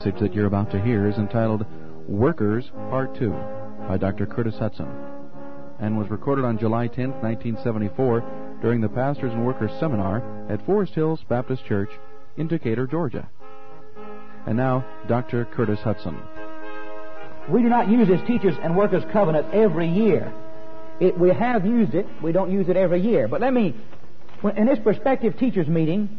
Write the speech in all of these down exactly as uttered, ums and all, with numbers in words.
The message that you're about to hear is entitled Workers, Part two by Doctor Curtis Hutson, and was recorded on July tenth, nineteen seventy-four during the Pastors and Workers Seminar at Forest Hills Baptist Church in Decatur, Georgia. And now, Doctor Curtis Hutson. We do not use this Teachers and Workers Covenant every year. It, we have used it. We don't use it every year. But let me, in this prospective teachers meeting,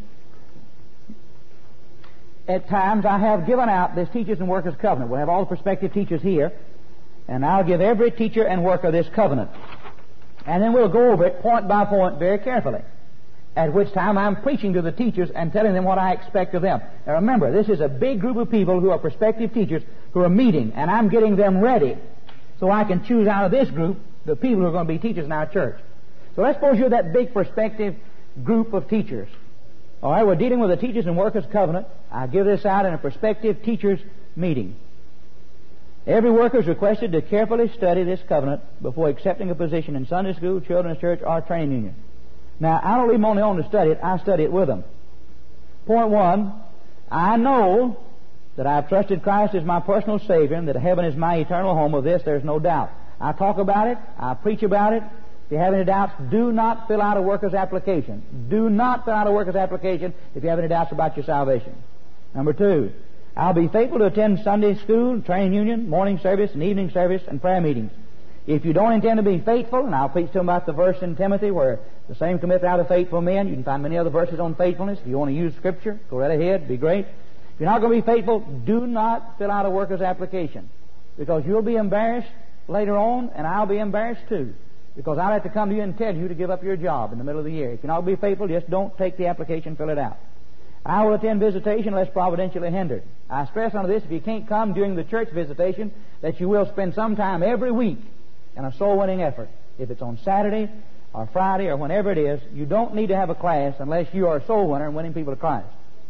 at times I have given out this Teachers and Workers Covenant. We'll have all the prospective teachers here, and I'll give every teacher and worker this covenant. And then we'll go over it point by point very carefully, at which time I'm preaching to the teachers and telling them what I expect of them. Now remember, this is a big group of people who are prospective teachers who are meeting, and I'm getting them ready so I can choose out of this group the people who are going to be teachers in our church. So let's suppose you're that big prospective group of teachers. All right, we're dealing with the Teachers and Workers Covenant. I give this out in a prospective teachers meeting. Every worker is requested to carefully study this covenant before accepting a position in Sunday school, children's church, or training union. Now, I don't leave them on their own to study it. I study it with them. Point one, I know that I've trusted Christ as my personal Savior and that heaven is my eternal home. Of this, there's no doubt. I talk about it. I preach about it. If you have any doubts, do not fill out a worker's application. Do not fill out a worker's application if you have any doubts about your salvation. Number two, I'll be faithful to attend Sunday school, training union, morning service, and evening service, and prayer meetings. If you don't intend to be faithful, and I'll preach to them about the verse in Timothy where the same committeth out of faithful men. You can find many other verses on faithfulness. If you want to use Scripture, go right ahead. It'd be great. If you're not going to be faithful, do not fill out a worker's application, because you'll be embarrassed later on, and I'll be embarrassed too, because I'll have to come to you and tell you to give up your job in the middle of the year. If you're not going to be faithful, just don't take the application, fill it out. I will attend visitation unless providentially hindered. I stress on this, if you can't come during the church visitation, that you will spend some time every week in a soul-winning effort. If it's on Saturday or Friday or whenever it is, you don't need to have a class unless you are a soul winner and winning people to Christ.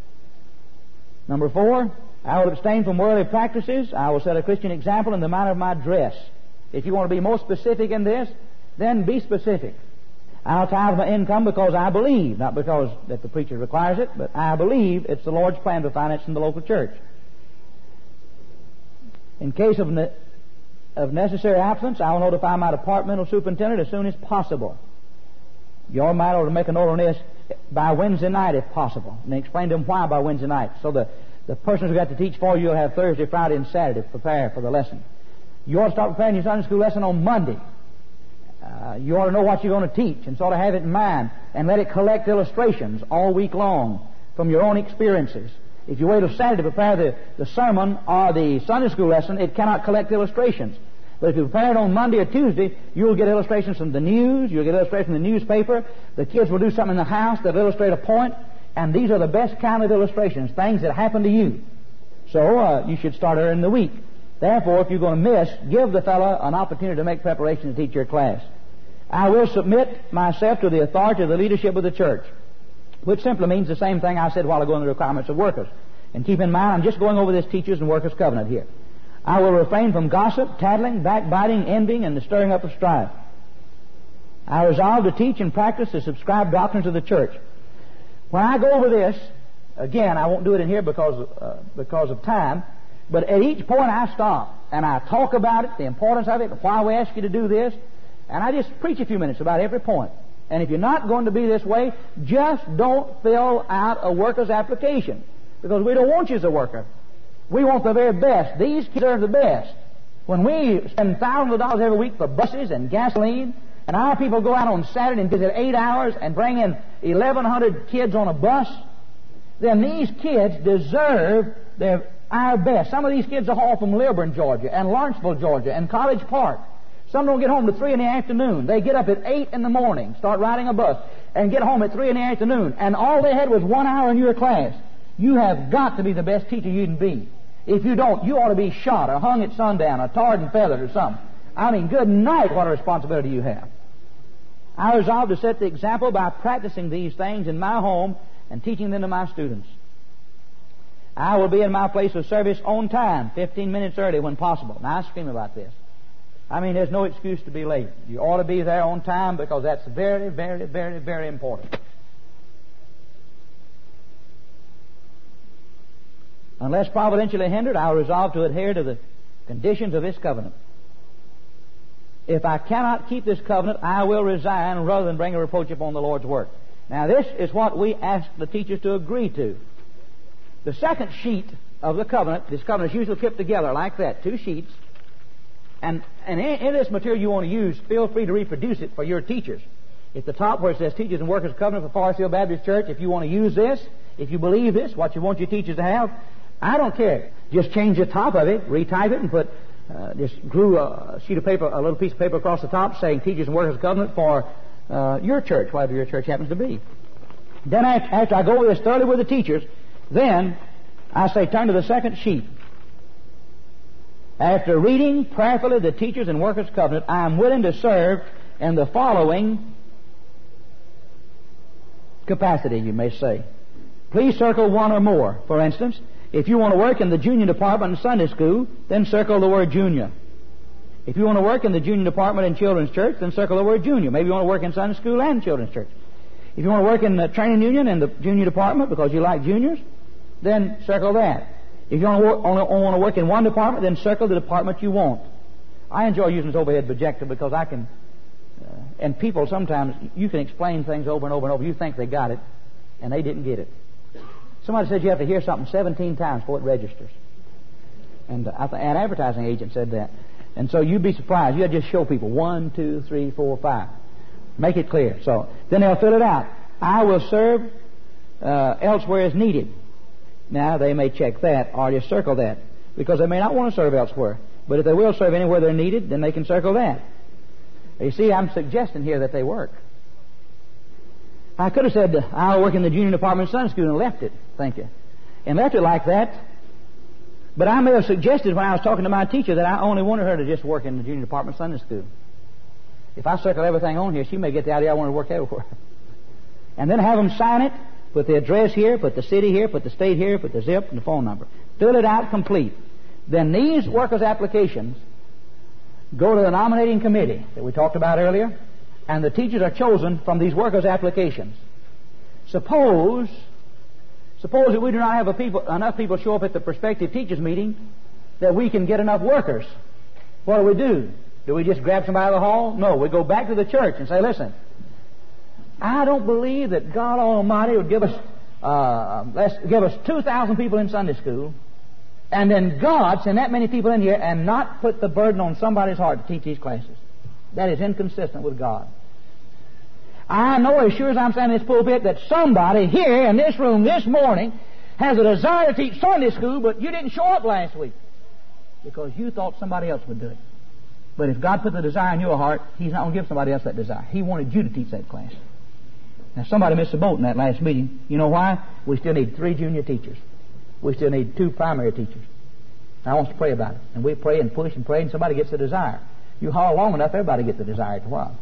Number four, I will abstain from worldly practices. I will set a Christian example in the matter of my dress. If you want to be more specific in this, then be specific. I'll tithe my income because I believe, not because that the preacher requires it, but I believe it's the Lord's plan to finance in the local church. In case of, ne- of necessary absence, I will notify my departmental superintendent as soon as possible. You all might ought to make a note on this by Wednesday night if possible, and explain to them why by Wednesday night. So the, the persons who got to teach for you will have Thursday, Friday, and Saturday to prepare for the lesson. You ought to start preparing your Sunday school lesson on Monday. Uh, you ought to know what you're going to teach and sort of have it in mind and let it collect illustrations all week long from your own experiences. If you wait till Saturday to prepare the, the sermon or the Sunday school lesson, it cannot collect illustrations. But if you prepare it on Monday or Tuesday, you'll get illustrations from the news, you'll get illustrations from the newspaper, the kids will do something in the house that'll illustrate a point, and these are the best kind of illustrations, things that happen to you. So uh, you should start early in the week. Therefore, if you're going to miss, give the fellow an opportunity to make preparation to teach your class. I will submit myself to the authority of the leadership of the church, which simply means the same thing I said a while ago in the requirements of workers. And keep in mind, I'm just going over this Teachers and Workers Covenant here. I will refrain from gossip, tattling, backbiting, envying, and the stirring up of strife. I resolve to teach and practice the subscribed doctrines of the church. When I go over this, again, I won't do it in here because of, uh, because of time, but at each point I stop and I talk about it, the importance of it, why we ask you to do this, and I just preach a few minutes about every point. And if you're not going to be this way, just don't fill out a worker's application, because we don't want you as a worker. We want the very best. These kids are the best. When we spend thousands of dollars every week for buses and gasoline, and our people go out on Saturday and visit eight hours and bring in eleven hundred kids on a bus, then these kids deserve their, our best. Some of these kids are hauled from Lilburn, Georgia, and Lawrenceville, Georgia, and College Park. Some don't get home to three in the afternoon. They get up at eight in the morning, start riding a bus, and get home at three in the afternoon, and all they had was one hour in your class. You have got to be the best teacher you can be. If you don't, you ought to be shot or hung at sundown or tarred and feathered or something. I mean, good night, what a responsibility you have. I resolve to set the example by practicing these things in my home and teaching them to my students. I will be in my place of service on time, fifteen minutes early when possible. Now, I scream about this. I mean, there's no excuse to be late. You ought to be there on time because that's very, very, very, very important. Unless providentially hindered, I will resolve to adhere to the conditions of this covenant. If I cannot keep this covenant, I will resign rather than bring a reproach upon the Lord's work. Now, this is what we ask the teachers to agree to. The second sheet of the covenant, this covenant is usually kept together like that, two sheets. And, and in, in this material you want to use, feel free to reproduce it for your teachers. At the top where it says Teachers and Workers Covenant for Forest Hill Baptist Church, if you want to use this, if you believe this, what you want your teachers to have, I don't care. Just change the top of it, retype it, and put, uh, just glue a sheet of paper, a little piece of paper across the top saying Teachers and Workers Covenant for uh, your church, whatever your church happens to be. Then after I go over this thoroughly with the teachers, then I say turn to the second sheet. After reading prayerfully the Teachers and Workers Covenant, I am willing to serve in the following capacity, you may say. Please circle one or more. For instance, if you want to work in the junior department in Sunday school, then circle the word junior. If you want to work in the junior department in children's church, then circle the word junior. Maybe you want to work in Sunday school and children's church. If you want to work in the training union in the junior department because you like juniors, then circle that. If you want to, work, only, only want to work in one department, then circle the department you want. I enjoy using this overhead projector because I can, uh, and people sometimes, you can explain things over and over and over. You think they got it, and they didn't get it. Somebody says you have to hear something seventeen times before it registers. And uh, an advertising agent said that. And so you'd be surprised. You had to just show people one, two, three, four, five. Make it clear. So then they'll fill it out. I will serve uh, elsewhere as needed. Now, they may check that or just circle that because they may not want to serve elsewhere. But if they will serve anywhere they're needed, then they can circle that. You see, I'm suggesting here that they work. I could have said, I'll work in the junior department of Sunday school and left it, thank you. And left it like that. But I may have suggested when I was talking to my teacher that I only wanted her to just work in the junior department of Sunday school. If I circle everything on here, she may get the idea I want to work everywhere. And then have them sign it. Put the address here, put the city here, put the state here, put the zip and the phone number. Fill it out complete. Then these workers' applications go to the nominating committee that we talked about earlier, and the teachers are chosen from these workers' applications. Suppose, suppose that we do not have a people, enough people show up at the prospective teachers meeting that we can get enough workers. What do we do? Do we just grab somebody out of the hall? No, we go back to the church and say, listen, I don't believe that God Almighty would give us uh, let's give us two thousand people in Sunday school, and then God send that many people in here and not put the burden on somebody's heart to teach these classes. That is inconsistent with God. I know as sure as I'm standing in this pulpit that somebody here in this room this morning has a desire to teach Sunday school, but you didn't show up last week because you thought somebody else would do it. But if God put the desire in your heart, He's not going to give somebody else that desire. He wanted you to teach that class. Now, somebody missed the boat in that last meeting. You know why? We still need three junior teachers. We still need two primary teachers. Now, I want us to pray about it. And we pray and push and pray, and somebody gets the desire. You haul long enough, everybody gets the desire after a while.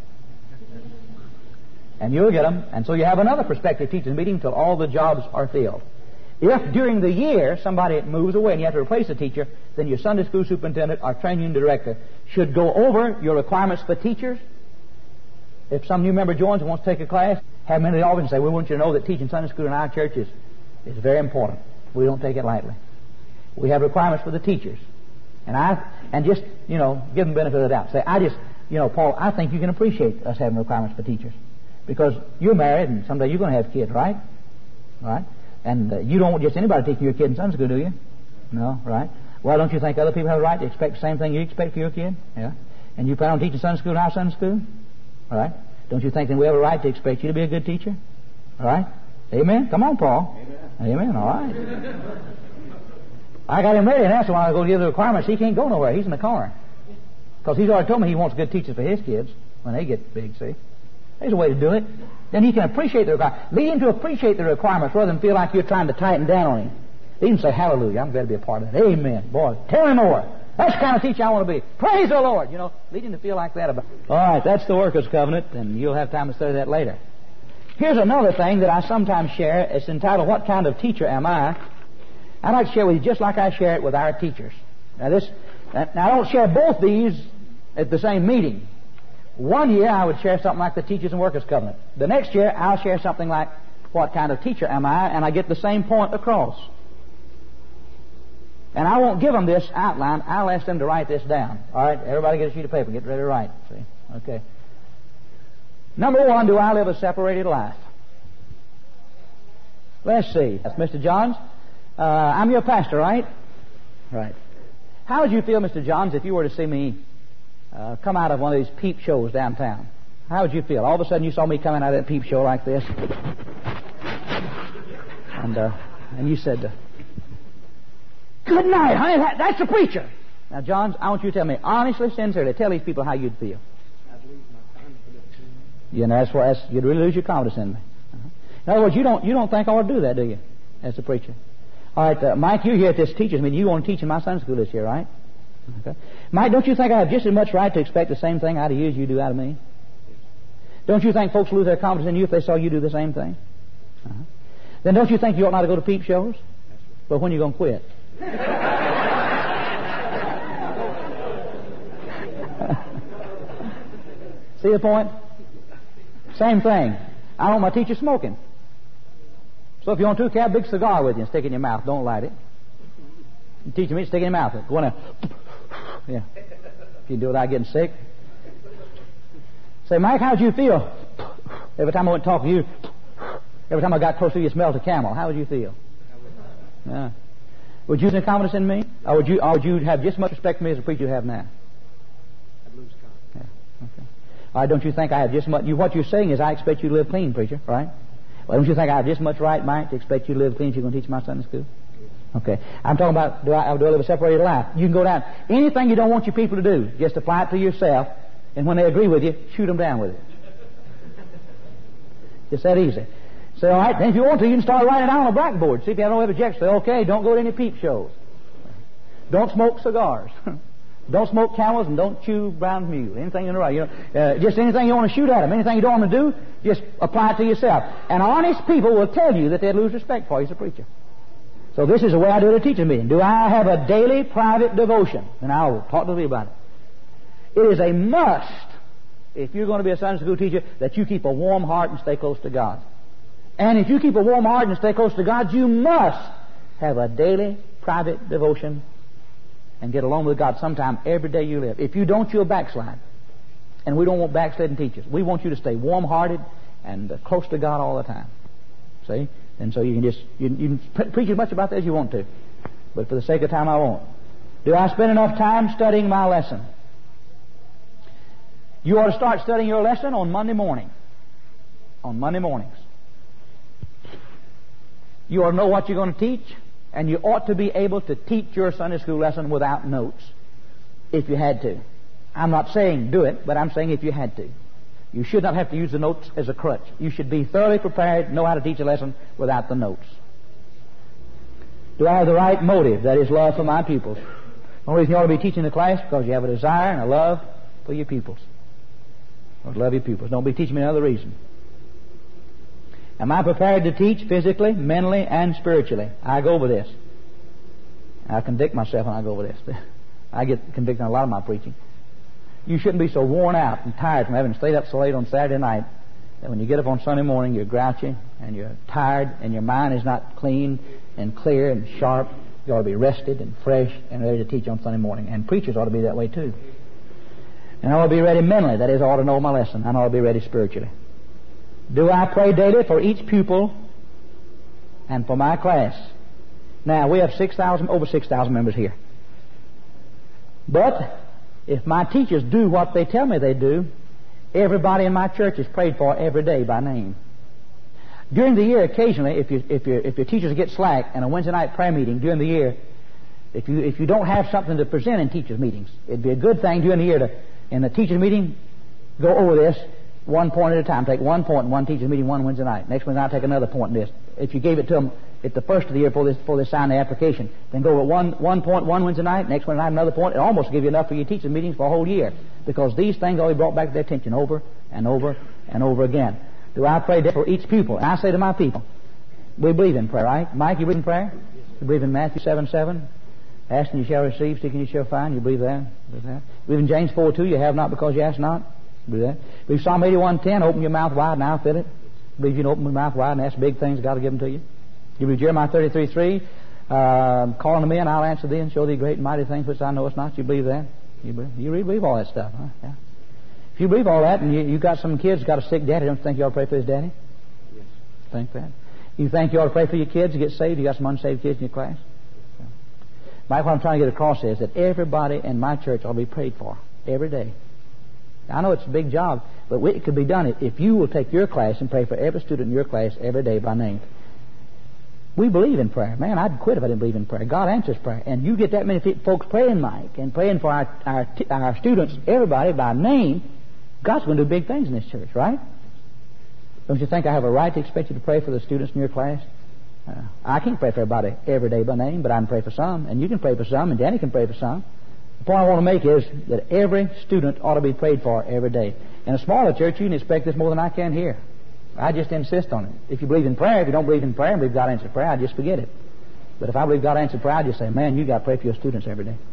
And you'll get them. And so you have another prospective teachers meeting until all the jobs are filled. If during the year somebody moves away and you have to replace a teacher, then your Sunday school superintendent or training unit director should go over your requirements for teachers. If some new member joins and wants to take a class, have them in the office and say, we want you to know that teaching Sunday school in our church is, is very important. We don't take it lightly. We have requirements for the teachers. And I and just, you know, give them the benefit of the doubt. Say, I just, you know, Paul, I think you can appreciate us having requirements for teachers. Because you're married and someday you're going to have kids, right? Right? And uh, you don't want just anybody teaching your kid in Sunday school, do you? No, right? Well, don't you think other people have a right to expect the same thing you expect for your kid? Yeah. And you plan on teaching Sunday school in our Sunday school? All right? Don't you think that we have a right to expect you to be a good teacher? All right? Amen? Come on, Paul. Amen. Amen. All right. I got him ready, and that's why I go give the requirements. He can't go nowhere. He's in the corner. Because he's already told me he wants good teachers for his kids when they get big, see? There's a way to do it. Then he can appreciate the requirements. Lead him to appreciate the requirements rather than feel like you're trying to tighten down on him. Lead him to say, hallelujah, I'm glad to be a part of that. Amen. Boy, tell him more. That's the kind of teacher I want to be. Praise the Lord. You know, lead him to feel like that about it. All right, that's the Workers' Covenant, and you'll have time to study that later. Here's another thing that I sometimes share. It's entitled, What Kind of Teacher Am I? I'd like to share with you just like I share it with our teachers. Now, this, now I don't share both these at the same meeting. One year I would share something like the Teachers and Workers Covenant. The next year I'll share something like, What Kind of Teacher Am I? And I get the same point across. And I won't give them this outline. I'll ask them to write this down. All right? Everybody get a sheet of paper. Get ready to write. See? Okay. Number one, do I live a separated life? Let's see. That's Mister Johns. Uh, I'm your pastor, right? Right. How would you feel, Mister Johns, if you were to see me uh, come out of one of these peep shows downtown? How would you feel? All of a sudden you saw me coming out of that peep show like this. And uh, and you said, uh, good night, honey. That, that's the preacher. Now, Johns, I want you to tell me, honestly, sincerely, tell these people how you'd feel. I'd lose my confidence in me. You know, that's what that's, you'd really lose your confidence in me. Uh-huh. In other words, you don't you don't think I ought to do that, do you, as a preacher? All right, uh, Mike, you're here at this teacher's meeting. You want to teach in my Sunday school this year, right? Okay. Mike, don't you think I have just as much right to expect the same thing out of you as you do out of me? Don't you think folks lose their confidence in you if they saw you do the same thing? Uh-huh. Then don't you think you ought not to go to peep shows? But when are you going to quit? See the point? Same thing. I don't want my teacher smoking. So if you want to, have a big cigar with you and stick it in your mouth. Don't light it. You teach me to stick it in your mouth. Go in there. Yeah. If you do it without getting sick. Say, Mike, how'd you feel? Every time I went to talk to you, every time I got close to you, you smelled a camel. How would you feel? Yeah. Would you lose confidence in me? Or would you, or would you have just as much respect for me as a preacher you have now? I'd lose confidence. Yeah. Okay. All right, don't you think I have just as much... You, what you're saying is I expect you to live clean, preacher, right? Well, don't you think I have just as much right, Mike, to expect you to live clean as you're going to teach my Sunday school? Okay. I'm talking about, do I, do I live a separated life? You can go down. Anything you don't want your people to do, just apply it to yourself, and when they agree with you, shoot them down with it. It's that easy. Say, all right, then if you want to, you can start writing it down on a blackboard. See if you have no objection. Say, okay, don't go to any peep shows. Don't smoke cigars. Don't smoke camels and don't chew brown mule. Anything in the right. You know, uh, just anything you want to shoot at them. Anything you don't want to do, just apply it to yourself. And honest people will tell you that they'd lose respect for you as a preacher. So this is the way I do it at a teaching meeting. Do I have a daily private devotion? And I'll talk to you about it. It is a must, if you're going to be a Sunday school teacher, that you keep a warm heart and stay close to God. And if you keep a warm heart and stay close to God, you must have a daily private devotion and get along with God sometime every day you live. If you don't, you'll backslide. And we don't want backsliding teachers. We want you to stay warm-hearted and uh, close to God all the time. See? And so you can just, you, you can pre- preach as much about that as you want to. But for the sake of time, I won't. Do I spend enough time studying my lesson? You ought to start studying your lesson on Monday morning. On Monday mornings. You ought to know what you're going to teach, and you ought to be able to teach your Sunday school lesson without notes, if you had to. I'm not saying do it, but I'm saying if you had to. You should not have to use the notes as a crutch. You should be thoroughly prepared, know how to teach a lesson without the notes. Do I have the right motive? That is love for my pupils. The only reason you ought to be teaching the class because you have a desire and a love for your pupils. Or love your pupils. Don't be teaching me another reason. Am I prepared to teach physically, mentally, and spiritually? I go over this. I convict myself when I go over this. I get convicted on a lot of my preaching. You shouldn't be so worn out and tired from having stayed up so late on Saturday night that when you get up on Sunday morning you're grouchy and you're tired and your mind is not clean and clear and sharp. You ought to be rested and fresh and ready to teach on Sunday morning. And preachers ought to be that way too. And I ought to be ready mentally. That is, I ought to know my lesson. And I ought to be ready spiritually. Do I pray daily for each pupil and for my class? Now, we have six thousand, over six thousand members here. But if my teachers do what they tell me they do, everybody in my church is prayed for every day by name. During the year, occasionally, if you, if, if your teachers get slack in a Wednesday night prayer meeting during the year, if you if you don't have something to present in teachers' meetings, it'd be a good thing during the year to, in the teachers' meeting, go over this one point at a time. Take one point in one teachers' meeting one Wednesday night. Next Wednesday night, take another point in this. If you gave it to them at the first of the year before they, before they sign the application, then go over one, one point one Wednesday night, next Wednesday night another point. It almost give you enough for your teachers' meetings for a whole year, because these things always brought back their attention over and over and over again. Do I pray for each pupil? And I say to my people, we believe in prayer, right? Mike, you believe in prayer? You believe in Matthew seven seven? Ask and you shall receive, seek and you shall find. You believe that? Believe that? Believe in James four two, you have not because you ask not. Believe that? Believe Psalm eighty-one ten, open your mouth wide and I'll fill it. Believe you can open your mouth wide and ask big things, God will give them to you. You believe Jeremiah thirty-three three, Uh, call unto me, and I'll answer thee, and show thee great and mighty things which thou knowest not. You believe that? You believe, you really believe all that stuff, huh? Yeah. If you believe all that, and you, you got some kids got a sick daddy, don't you think you ought to pray for his daddy? Yes. Think that? You think you ought to pray for your kids to get saved? You got some unsaved kids in your class? Yeah. Mike, what I'm trying to get across is that everybody in my church ought to be prayed for every day. I know it's a big job, but it could be done if you will take your class and pray for every student in your class every day by name. We believe in prayer. Man, I'd quit if I didn't believe in prayer. God answers prayer. And you get that many folks praying, Mike, and praying for our, our, our students, everybody, by name, God's going to do big things in this church, right? Don't you think I have a right to expect you to pray for the students in your class? Uh, I can't pray for everybody every day by name, but I can pray for some, and you can pray for some, and Danny can pray for some. The point I want to make is that every student ought to be prayed for every day. In a smaller church, you can expect this more than I can here. I just insist on it. If you believe in prayer, if you don't believe in prayer and believe God answers prayer, I just forget it. But if I believe God answers prayer, I just say, man, you got to pray for your students every day.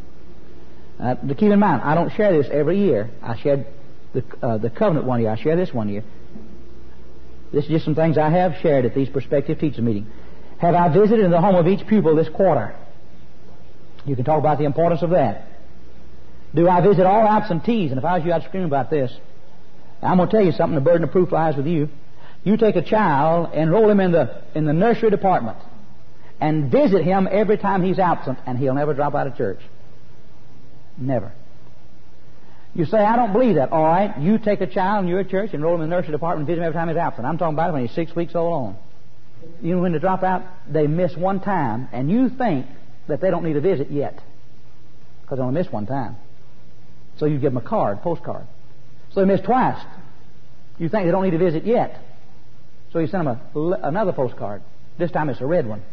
Uh, to keep in mind, I don't share this every year. I shared the, uh, the covenant one year. I share this one year. This is just some things I have shared at these prospective teacher meetings. Have I visited in the home of each pupil this quarter? You can talk about the importance of that. Do I visit all absentees? And if I was you, I'd scream about this. I'm going to tell you something. The burden of proof lies with you. You take a child, enroll him in the in the nursery department, and visit him every time he's absent, and he'll never drop out of church. Never. You say, I don't believe that. All right, you take a child in your church, enroll him in the nursery department, and visit him every time he's absent. I'm talking about when he's six weeks old on. You know, when they drop out, they miss one time, and you think that they don't need a visit yet, because they only miss one time. So you give them a card, postcard. So they missed twice. You think they don't need a visit yet. So you send them a, another postcard. This time it's a red one.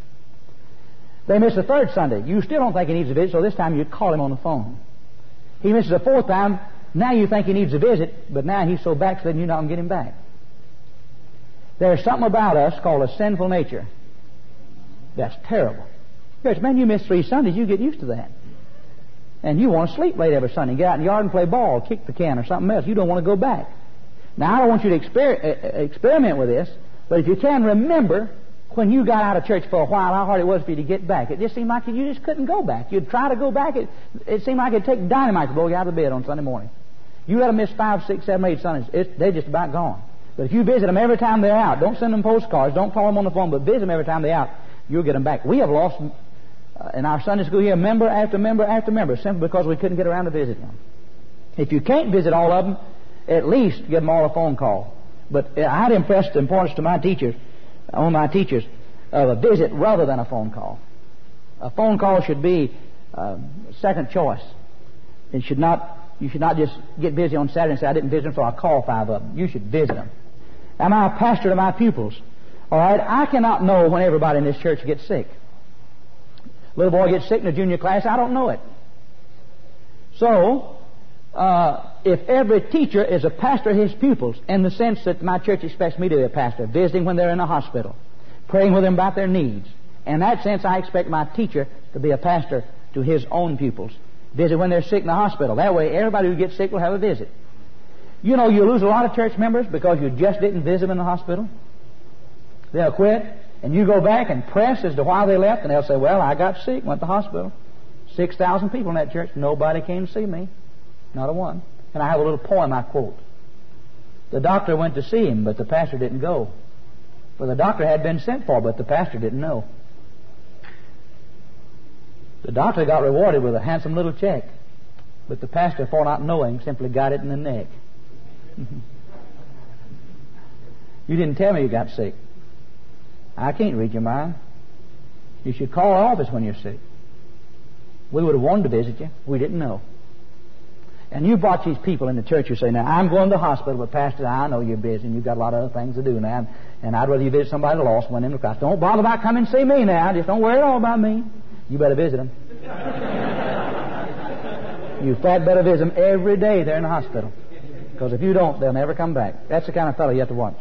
They miss the third Sunday. You still don't think he needs a visit, so this time you call him on the phone. He misses a fourth time. Now you think he needs a visit, but now he's so backslidden you're not going to get him back. There's something about us called a sinful nature. That's terrible. Church, man, you miss three Sundays, you get used to that. And you want to sleep late every Sunday. Get out in the yard and play ball, kick the can or something else. You don't want to go back. Now, I don't want you to exper- uh, experiment with this, but if you can, remember when you got out of church for a while, how hard it was for you to get back. It just seemed like you just couldn't go back. You'd try to go back. It, it seemed like it'd take dynamite to blow you out of bed on Sunday morning. You let them miss five, six, seven, eight Sundays, it's, they're just about gone. But if you visit them every time they're out, don't send them postcards, don't call them on the phone, but visit them every time they're out, you'll get them back. We have lost... Uh, in our Sunday school here, member after member after member, simply because we couldn't get around to visit them. If you can't visit all of them, at least give them all a phone call. But I'd impress the importance to my teachers, on my teachers, of a visit rather than a phone call. A phone call should be uh, second choice. It should not. You should not just get busy on Saturday and say, I didn't visit them, so I'll call five of them. You should visit them. Am I a pastor to my pupils? All right, I cannot know when everybody in this church gets sick. Little boy gets sick in the junior class, I don't know it. So, uh, if every teacher is a pastor of his pupils, in the sense that my church expects me to be a pastor, visiting when they're in a hospital, praying with them about their needs, in that sense I expect my teacher to be a pastor to his own pupils. Visit when they're sick in the hospital. That way everybody who gets sick will have a visit. You know, you lose a lot of church members because you just didn't visit them in the hospital. They'll quit. And you go back and press as to why they left, and they'll say, well, I got sick, went to the hospital. Six thousand people in that church. Nobody came to see me. Not a one. And I have a little poem I quote. The doctor went to see him, but the pastor didn't go. For the doctor had been sent for, but the pastor didn't know. The doctor got rewarded with a handsome little check, but the pastor, for not knowing, simply got it in the neck. You didn't tell me you got sick. I can't read your mind. You should call our office when you're sick. We would have wanted to visit you. We didn't know. And you brought these people in the church who say, now, I'm going to the hospital, but Pastor, I know you're busy and you've got a lot of other things to do now, and I'd rather you visit somebody lost one in the Christ. Don't bother about coming and see me now. Just don't worry at all about me. You better visit them. You fat better visit them every day they're in the hospital. Because if you don't, they'll never come back. That's the kind of fellow you have to watch.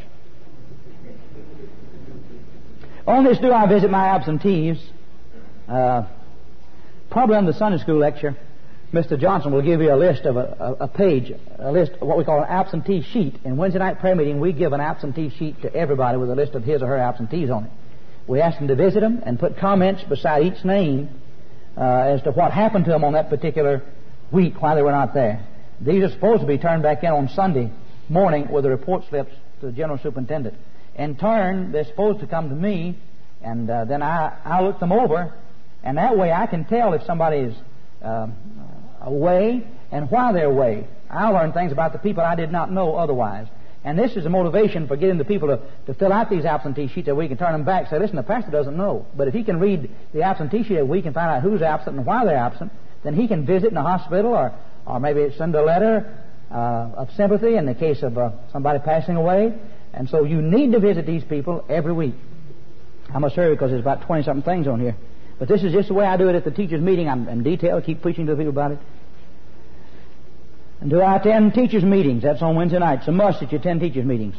On this do I visit my absentees. Uh, probably on the Sunday school lecture, Mister Johnson will give you a list of a, a, a page, a list of what we call an absentee sheet. In Wednesday night prayer meeting, we give an absentee sheet to everybody with a list of his or her absentees on it. We ask them to visit them and put comments beside each name uh, as to what happened to them on that particular week while they were not there. These are supposed to be turned back in on Sunday morning with the report slips to the general superintendent. In turn, they're supposed to come to me, and uh, then I, I look them over, and that way I can tell if somebody is uh, away and why they're away. I learn things about the people I did not know otherwise. And this is a motivation for getting the people to, to fill out these absentee sheets that we can turn them back. Say, listen, the pastor doesn't know. But if he can read the absentee sheet that we can find out who's absent and why they're absent, then he can visit in a hospital or, or maybe send a letter uh, of sympathy in the case of uh, somebody passing away. And so you need to visit these people every week. I must hurry because there's about twenty-something things on here. But this is just the way I do it at the teachers' meeting. I'm in detail, keep preaching to the people about it. And do I attend teachers' meetings? That's on Wednesday night. It's a must that you attend teachers' meetings.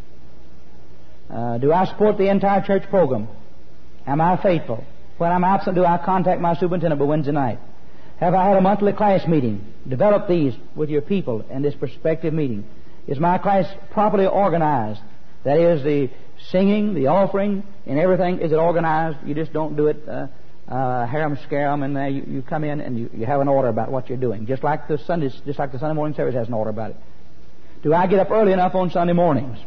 Uh, do I support the entire church program? Am I faithful? When I'm absent, do I contact my superintendent by Wednesday night? Have I had a monthly class meeting? Develop these with your people in this prospective meeting. Is my class properly organized? That is, the singing, the offering, and everything, is it organized? You just don't do it uh, uh, harum-scarum, and uh, you, you come in and you, you have an order about what you're doing. Just like the Sundays, just like the Sunday morning service has an order about it. Do I get up early enough on Sunday mornings?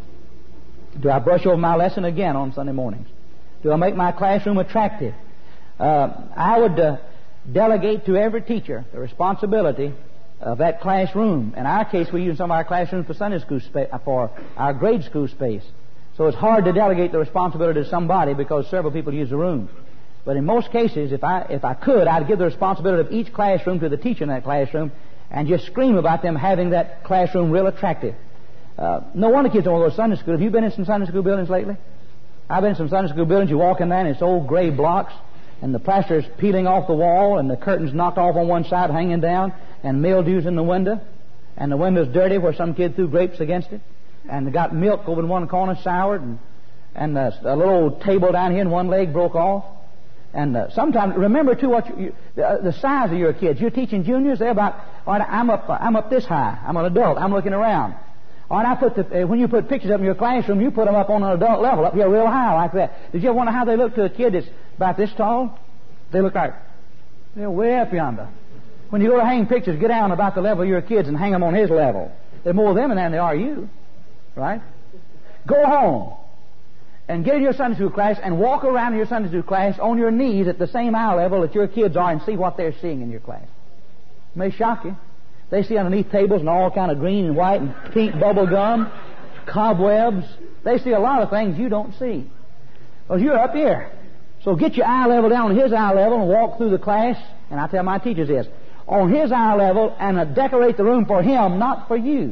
Do I brush over my lesson again on Sunday mornings? Do I make my classroom attractive? Uh, I would uh, delegate to every teacher the responsibility of that classroom. In our case, we use some of our classrooms for Sunday school spa- for our grade school space. So it's hard to delegate the responsibility to somebody because several people use the room. But in most cases, if I if I could, I'd give the responsibility of each classroom to the teacher in that classroom and just scream about them having that classroom real attractive. Uh, no wonder kids don't go to Sunday school. Have you been in some Sunday school buildings lately? I've been in some Sunday school buildings. You walk in there and it's old gray blocks, and the plaster is peeling off the wall, and the curtains knocked off on one side, hanging down, and mildew's in the window, and the window's dirty where some kid threw grapes against it, and they got milk over in one corner soured, and and uh, a little old table down here, and one leg broke off. And uh, sometimes, remember too, what you, you, the, the size of your kids. You're teaching juniors; they're about. All right, I'm up. I'm up this high. I'm an adult. I'm looking around. All right, I put the, uh, when you put pictures up in your classroom, you put them up on an adult level, up here real high like that. Did you ever wonder how they look to a kid that's about this tall? They look like they're way up yonder. When you go to hang pictures, get down about the level of your kids and hang them on his level. They're more of them than they are you, right? Go home and get in your Sunday school class and walk around in your Sunday school class on your knees at the same eye level that your kids are and see what they're seeing in your class. It may shock you. They see underneath tables and all kind of green and white and pink bubble gum, cobwebs. They see a lot of things you don't see. Well, you're up here. So get your eye level down on his eye level and walk through the class. And I tell my teachers this, on his eye level, and uh, decorate the room for him, not for you.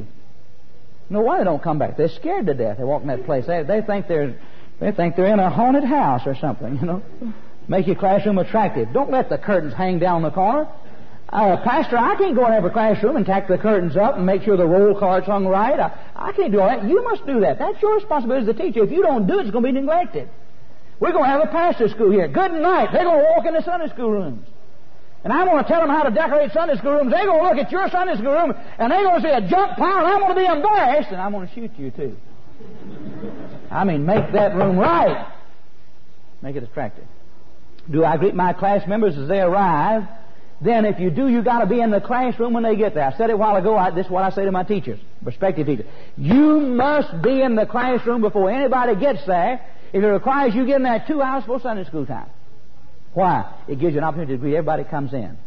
No why they don't come back. They're scared to death. They walk in that place. They, they think they're they think they're in a haunted house or something. You know, make your classroom attractive. Don't let the curtains hang down the corner. Uh, Pastor, I can't go in every classroom and tack the curtains up and make sure the roll card's hung right. I, I can't do all that. You must do that. That's your responsibility as the teacher. If you don't do it, it's going to be neglected. We're going to have a pastor school here. Good night. They're going to walk into Sunday school rooms. And I'm going to tell them how to decorate Sunday school rooms. They're going to look at your Sunday school room, and they're going to see a junk pile, and I'm going to be embarrassed, and I'm going to shoot you, too. I mean, make that room right. Make it attractive. Do I greet my class members as they arrive? Then if you do, you got to be in the classroom when they get there. I said it a while ago. I, this is what I say to my teachers, prospective teachers. You must be in the classroom before anybody gets there. If it requires you get in there two hours before Sunday school time. Why? It gives you an opportunity to greet everybody that comes in.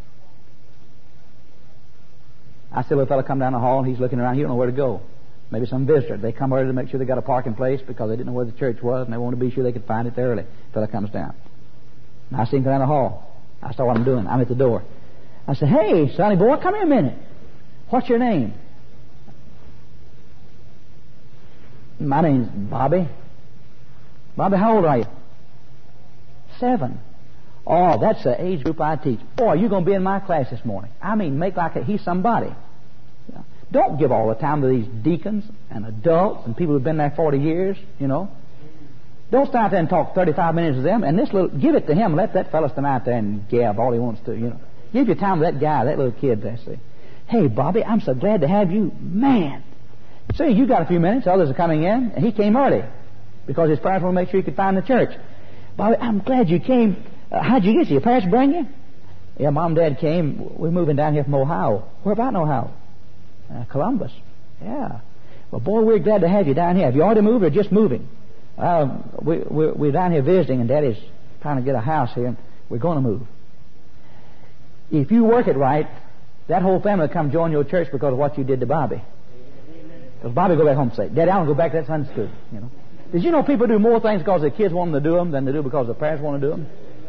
I see a little fellow come down the hall, and he's looking around. He don't know where to go. Maybe some visitor. They come early to make sure they got a parking place because they didn't know where the church was, and they wanted to be sure they could find it there early. The fellow comes down. And I see him come down the hall. I saw what I'm doing. I'm at the door. I said, "Hey, sonny boy, come here a minute. What's your name?" "My name's Bobby." "Bobby, how old are you?" "Seven." "Oh, that's the age group I teach. Boy, you're going to be in my class this morning." I mean, make like a, he's somebody. Yeah. Don't give all the time to these deacons and adults and people who've been there forty years, you know. Don't start there and talk thirty-five minutes to them. And this little, give it to him. Let that fellow stand out there and gab all he wants to, you know. Give your time to that guy, that little kid there. Say, "Hey, Bobby, I'm so glad to have you. Man, see, you got a few minutes. Others are coming in." And he came early because his parents want to make sure he could find the church. Bobby, I'm glad you came. Uh, how'd you get here? Your parents bring you? Yeah, Mom and Dad came. We're moving down here from Ohio. Where about in Ohio? Uh, Columbus. Yeah. Well, boy, we're glad to have you down here. Have you already moved or just moving? Uh, we, we're, we're down here visiting, and Daddy's trying to get a house here, and we're going to move. If you work it right, that whole family will come join your church because of what you did to Bobby. Because Bobby will go back home and say, Daddy, I want to go back to that Sunday school. You know. Did you know people do more things because their kids want them to do them than they do because their parents want to do them?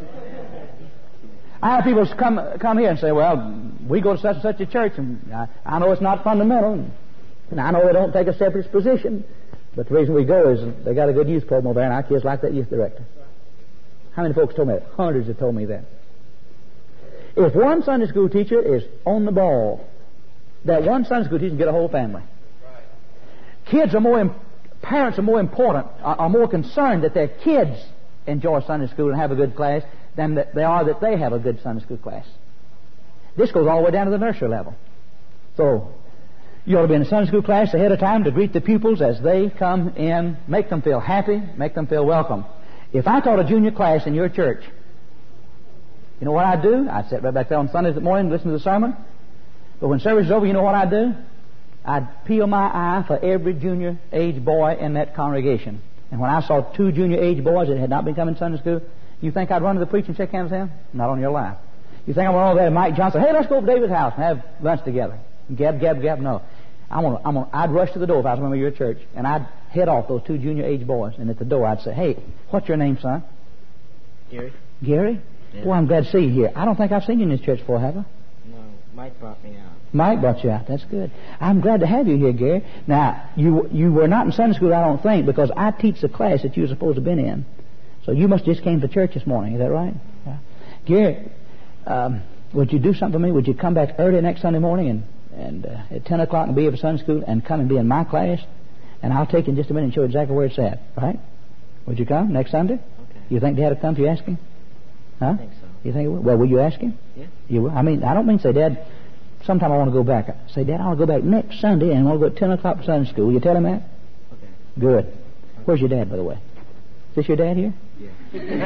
I have people come come here and say, well, we go to such and such a church, and I, I know it's not fundamental, and I know they don't take a separate position, but the reason we go is they got a good youth program over there, and our kids like that youth director. How many folks told me that? Hundreds have told me that. If one Sunday school teacher is on the ball, that one Sunday school teacher can get a whole family. Kids are more, parents are more important, are, are more concerned that their kids enjoy Sunday school and have a good class than that they are that they have a good Sunday school class. This goes all the way down to the nursery level. So, you ought to be in a Sunday school class ahead of time to greet the pupils as they come in, make them feel happy, make them feel welcome. If I taught a junior class in your church, you know what I'd do? I'd sit right back there on Sundays morning and listen to the sermon. But when service is over, you know what I'd do? I'd peel my eye for every junior age boy in that congregation. And when I saw two junior age boys that had not been coming to Sunday school, you think I'd run to the preacher and shake hands with him? Not on your life. You think I want to go there to Mike Johnson? Hey, let's go to David's house and have lunch together. Gab, gab, gab. No. I want. I'm. I'd rush to the door if I was a member of your church, and I'd head off those two junior age boys. And at the door, I'd say, "Hey, what's your name, son?" Gary. Gary? Yeah. Well, I'm glad to see you here. I don't think I've seen you in this church before, have I? No, Mike brought me out. Mike brought you out. That's good. I'm glad to have you here, Gary. Now, you you were not in Sunday school, I don't think, because I teach the class that you were supposed to have been in. So you must have just came to church this morning. Is that right? Yeah. Gary, um, would you do something for me? Would you come back early next Sunday morning and, and uh, at ten o'clock and be at Sunday school and come and be in my class? And I'll take you in just a minute and show you exactly where it's at. Right? Would you come next Sunday? Okay. You think Dad will come if you ask him? Huh? I think so. You think he will? Well, will you ask him? Yeah. You will? I mean, I don't mean say, Dad, sometime I want to go back. I say, Dad, I want to go back next Sunday and I want to go at ten o'clock for Sunday school. Will you tell him that? Okay. Good. Where's your dad, by the way? Is this your dad here? Yeah.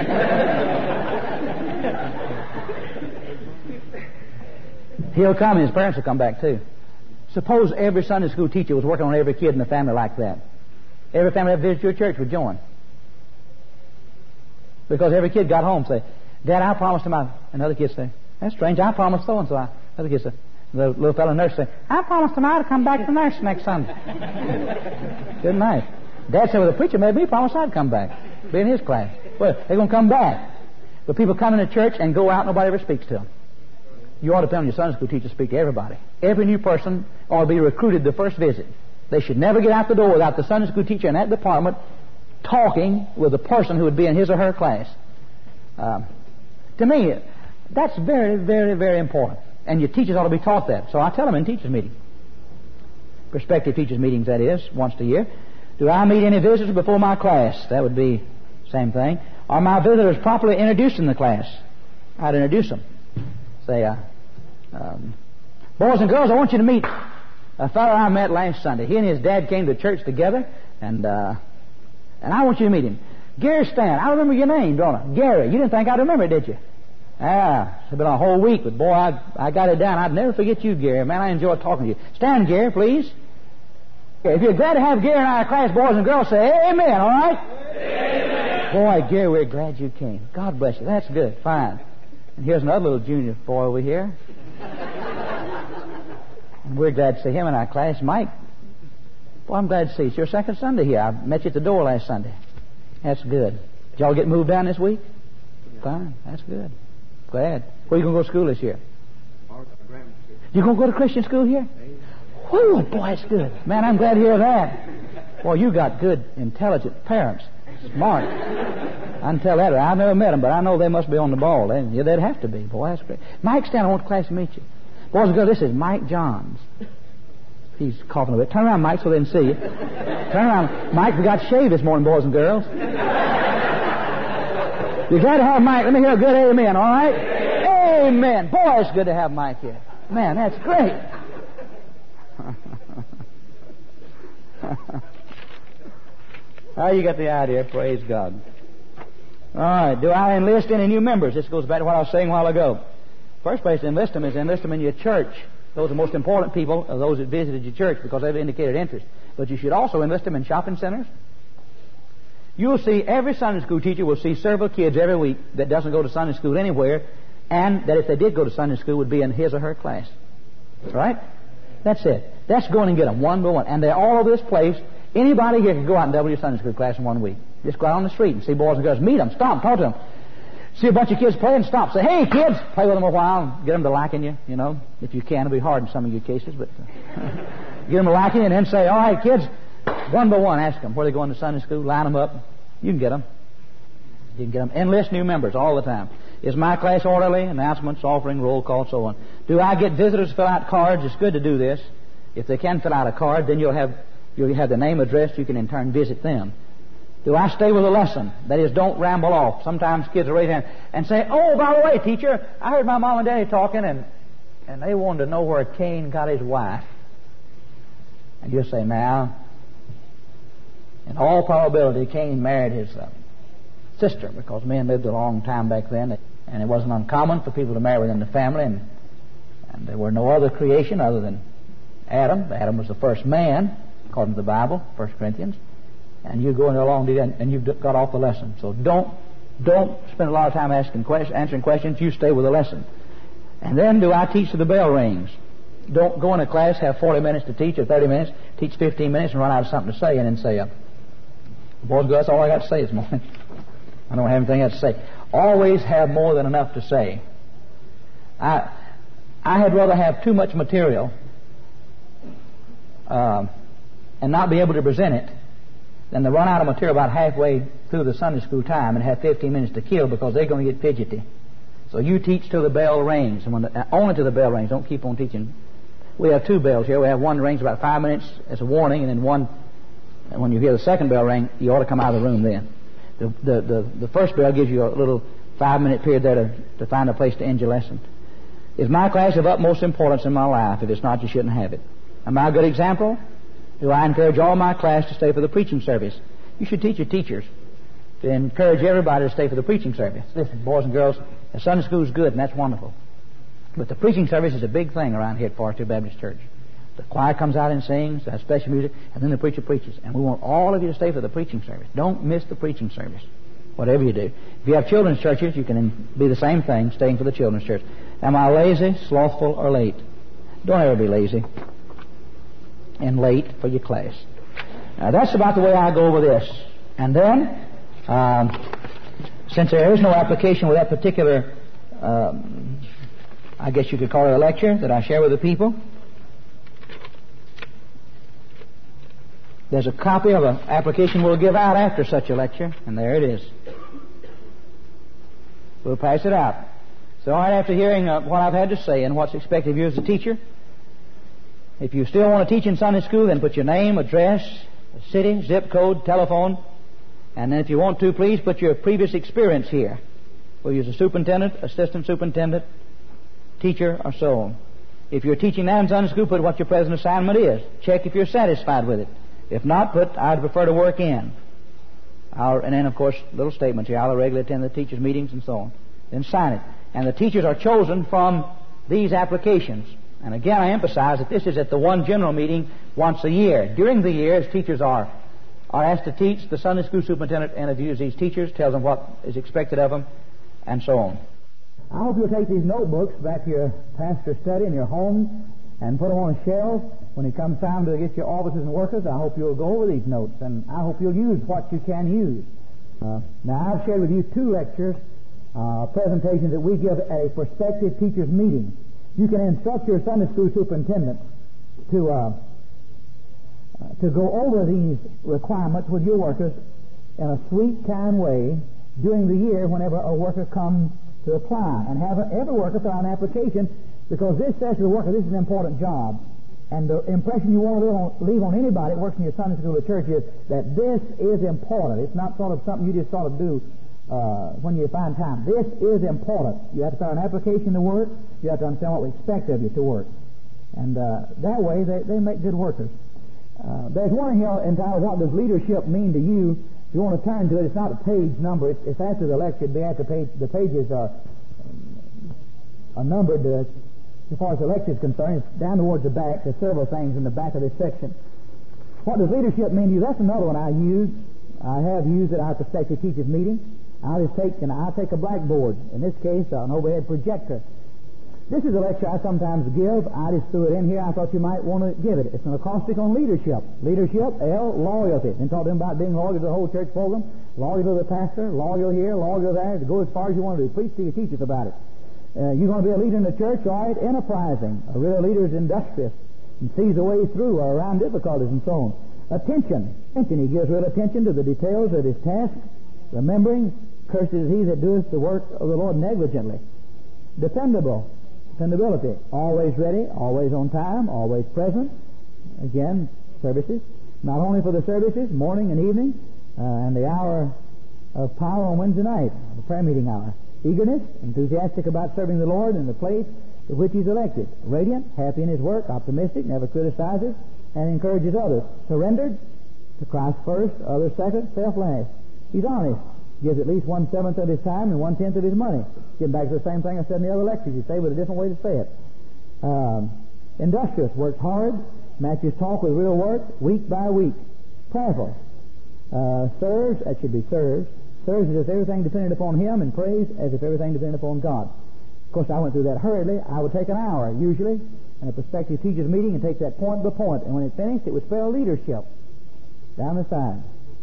He'll come and his parents will come back too. Suppose every Sunday school teacher was working on every kid in the family like that. Every family that visited your church would join. Because every kid got home and say, Dad, I promised him I... Another kid say, that's strange, I promised so-and-so. I... Another kid say, the little fellow nurse say, I promised him I'd come back to nurse next Sunday. Good night. Dad said, well, the preacher made me promise I'd come back. Be in his class. Well, they're going to come back. But people come into church and go out, nobody ever speaks to them. You ought to depend on your Sunday school teacher to speak to everybody. Every new person ought to be recruited the first visit. They should never get out the door without the Sunday school teacher in that department talking with the person who would be in his or her class. Um, to me, that's very, very, very important. And your teachers ought to be taught that. So I tell them in teachers' meeting, prospective teachers' meetings, that is, once a year, do I meet any visitors before my class? That would be the same thing. Are my visitors properly introduced in the class? I'd introduce them. Say, uh, um, boys and girls, I want you to meet a fellow I met last Sunday. He and his dad came to church together, and uh, and I want you to meet him. Gary Stan. I remember your name, don't I? Gary. You didn't think I'd remember it, did you? Ah, it's been a whole week, but boy, I, I got it down. I'd never forget you, Gary. Man, I enjoyed talking to you. Stand, Gary, please. If you're glad to have Gary and I class, boys and girls, say amen, all right? Amen. Boy, Gary, we're glad you came. God bless you. That's good. Fine. And here's another little junior boy over here. And we're glad to see him in our class. Mike, boy, I'm glad to see you. It's your second Sunday here. I met you at the door last Sunday. That's good. Did y'all get moved down this week? Fine. That's good. Glad. Where are you going to go to school this year? You going to go to Christian school here? Whew, boy, that's good. Man, I'm glad to hear that. Boy, you got good, intelligent parents. Smart. I can tell that. I've never met them, but I know they must be on the ball. They, yeah, they'd have to be. Boy, that's great. Mike Stan, I want the class to meet you. Boys and girls, this is Mike Johns. He's coughing a bit. Turn around, Mike, so they can see you. Turn around. Mike, we got to shave this morning, boys and girls. You're glad to have Mike. Let me hear a good amen, all right? Amen. Boy, it's good to have Mike here. Man, that's great. Now you got the idea. Praise God. All right. Do I enlist any new members? This goes back to what I was saying a while ago. First place to enlist them is enlist them in your church. Those are the most important people, are those that visited your church, because they've indicated interest. But you should also enlist them in shopping centers. You'll see every Sunday school teacher will see several kids every week that doesn't go to Sunday school anywhere, and that if they did go to Sunday school would be in his or her class. Right? That's it. That's going and get them one by one. And they're all over this place. Anybody here can go out and double your Sunday school class in one week. Just go out on the street and see boys and girls. Meet them. Stop. Talk to them. See a bunch of kids playing. Stop. Say, hey, kids. Play with them a while. Get them to liking you, you know. If you can. It'll be hard in some of your cases. But uh, get them to liking you and then say, all right, kids, one by one, ask them where they going to Sunday school. Line them up. You can get them. You can get them. Enlist new members all the time. Is my class orderly? Announcements, offering, roll call, so on. Do I get visitors to fill out cards? It's good to do this. If they can fill out a card, then you'll have you'll have the name, address. You can in turn visit them. Do I stay with a lesson? That is, don't ramble off. Sometimes kids will raise their hand and say, oh, by the way, teacher, I heard my mom and daddy talking, and, and they wanted to know where Cain got his wife. And you'll say, now, in all probability, Cain married his uh, sister, because men lived a long time back then, and it wasn't uncommon for people to marry within the family, and, and there were no other creation other than Adam. Adam was the first man, according to the Bible, First Corinthians. And you go into a long deal, and you've got off the lesson. So don't don't spend a lot of time asking questions, answering questions. You stay with the lesson. And then, do I teach till the bell rings? Don't go in a class, have forty minutes to teach or thirty minutes, teach fifteen minutes, and run out of something to say, and then say, uh, boys, that's all I got to say this morning. I don't have anything else to say. Always have more than enough to say. I I had rather have too much material uh, and not be able to present it than to run out of material about halfway through the Sunday school time and have fifteen minutes to kill, because they're going to get fidgety. So you teach till the bell rings, and when the, only till the bell rings. Don't keep on teaching. We have two bells here. We have one that rings about five minutes as a warning, and then one, and when you hear the second bell ring, you ought to come out of the room then. The the the, the first bell gives you a little five-minute period there to, to find a place to end your lesson. Is my class of utmost importance in my life? If it's not, you shouldn't have it. Am I a good example? Do I encourage all my class to stay for the preaching service? You should teach your teachers to encourage everybody to stay for the preaching service. Listen, boys and girls, the Sunday school is good, and that's wonderful. But the preaching service is a big thing around here at Forest Hill Baptist Church. The choir comes out and sings, has special music, and then the preacher preaches. And we want all of you to stay for the preaching service. Don't miss the preaching service, whatever you do. If you have children's churches, you can be the same thing, staying for the children's church. Am I lazy, slothful, or late? Don't ever be lazy and late for your class. Now, that's about the way I go over this. And then, um, since there is no application with that particular, um, I guess you could call it a lecture that I share with the people, there's a copy of an application we'll give out after such a lecture, and there it is. We'll pass it out. So, all right, after hearing uh, what I've had to say and what's expected of you as a teacher, if you still want to teach in Sunday school, then put your name, address, city, zip code, telephone, and then if you want to, please put your previous experience here. We'll use a superintendent, assistant superintendent, teacher, or so on. If you're teaching now in Sunday school, put what your present assignment is. Check if you're satisfied with it. If not, put, I'd prefer to work in. I'll, and then, of course, little statements here. I'll regularly attend the teachers' meetings and so on. Then sign it. And the teachers are chosen from these applications. And again, I emphasize that this is at the one general meeting once a year. During the year, as teachers are, are asked to teach, the Sunday school superintendent interviews these teachers, tells them what is expected of them, and so on. I hope you'll take these notebooks back to your pastor's study in your home and put them on a shelf. When it comes time to get your officers and workers, I hope you'll go over these notes, and I hope you'll use what you can use. Uh, now, I've shared with you two lectures, uh, presentations that we give at a prospective teachers' meeting. You can instruct your Sunday school superintendent to uh, uh, to go over these requirements with your workers in a sweet, kind way during the year whenever a worker comes to apply, and have every worker fill out an application, because this says to the worker, this is an important job. And the impression you want to leave on, leave on anybody that works in your Sunday school or church is that this is important. It's not sort of something you just sort of do uh, when you find time. This is important. You have to fill an application to work. You have to understand what we expect of you to work. And uh, that way they, they make good workers. Uh, there's one here entitled, What Does Leadership Mean to You? If you want to turn to it, it's not a page number. It's, it's after the lecture. It'd be after page. The pages are, are numbered uh, as far as the lecture is concerned. It's down towards the back. There's several things in the back of this section. What does leadership mean to you? That's another one I use. I have used it at our prospective teachers meeting. I'll just take, and I'll take a blackboard. In this case, an overhead projector. This is a lecture I sometimes give. I just threw it in here. I thought you might want to give it. It's an acrostic on leadership. Leadership, L, loyalty. And talk to them about being loyal to the whole church program, loyal to the pastor, loyal here, loyal there, to go as far as you want to do. Preach to your teachers about it. Uh, you're going to be a leader in the church, all right, enterprising. A real leader is industrious and sees a way through or around difficulties and so on. Attention. Attention. He gives real attention to the details of his task, remembering, cursed is he that doeth the work of the Lord negligently. Dependable. Dependability. Always ready, always on time, always present. Again, services. Not only for the services, morning and evening, uh, and the hour of power on Wednesday night, the prayer meeting hour. Eagerness, enthusiastic about serving the Lord in the place to which he's elected. Radiant, happy in his work, optimistic, never criticizes, and encourages others. Surrendered to Christ first, others second, self last. He's honest. Gives at least one-seventh of his time and one-tenth of his money. Getting back to the same thing I said in the other lectures. You say with a different way to say it. Um, industrious. Works hard. Matches talk with real work. Week by week. Prayerful. Uh, serves. That should be serves. Serves as if everything depended upon him, and prays as if everything depended upon God. Of course, I went through that hurriedly. I would take an hour, usually, in a prospective teacher's meeting and take that point by point. And when it finished, it would spell leadership down the side.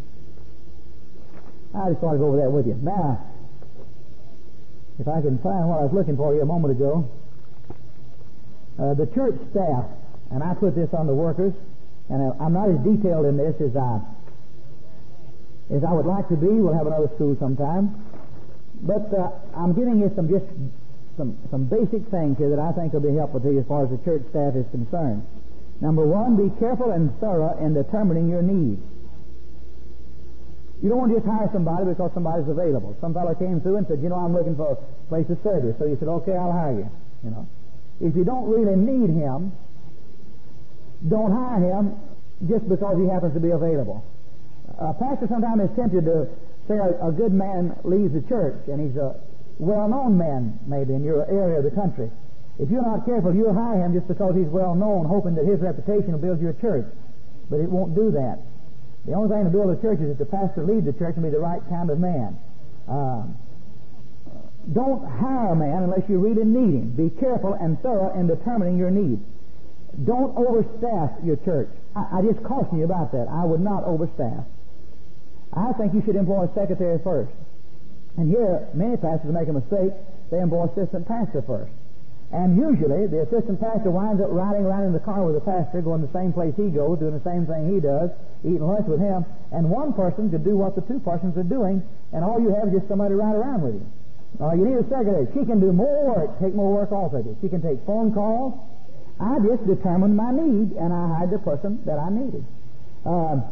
I just want to go over that with you. Now, if I can find what I was looking for here a moment ago, uh, the church staff, and I put this on the workers, and I'm not as detailed in this as I as I would like to be. We'll have another school sometime, but uh, I'm giving you some just some some basic things here that I think will be helpful to you as far as the church staff is concerned. Number one, be careful and thorough in determining your needs. You don't want to just hire somebody because somebody's available. Some fellow came through and said, you know, I'm looking for a place of service. So you said, okay, I'll hire you. You know, if you don't really need him, don't hire him just because he happens to be available. A pastor sometimes is tempted to say a, a good man leaves the church, and he's a well-known man maybe in your area of the country. If you're not careful, you'll hire him just because he's well-known, hoping that his reputation will build your church. But it won't do that. The only thing to build a church is that the pastor leads the church and be the right kind of man. Um, don't hire a man unless you really need him. Be careful and thorough in determining your needs. Don't overstaff your church. I, I just caution you about that. I would not overstaff. I think you should employ a secretary first. And here, many pastors make a mistake. They employ assistant pastor first. And usually, the assistant pastor winds up riding around in the car with the pastor, going the same place he goes, doing the same thing he does, eating lunch with him, and one person could do what the two persons are doing, and all you have is just somebody to ride around with you. Uh, you need a secretary. She can do more work, take more work off of you. She can take phone calls. I just determined my need, and I hired the person that I needed. Uh,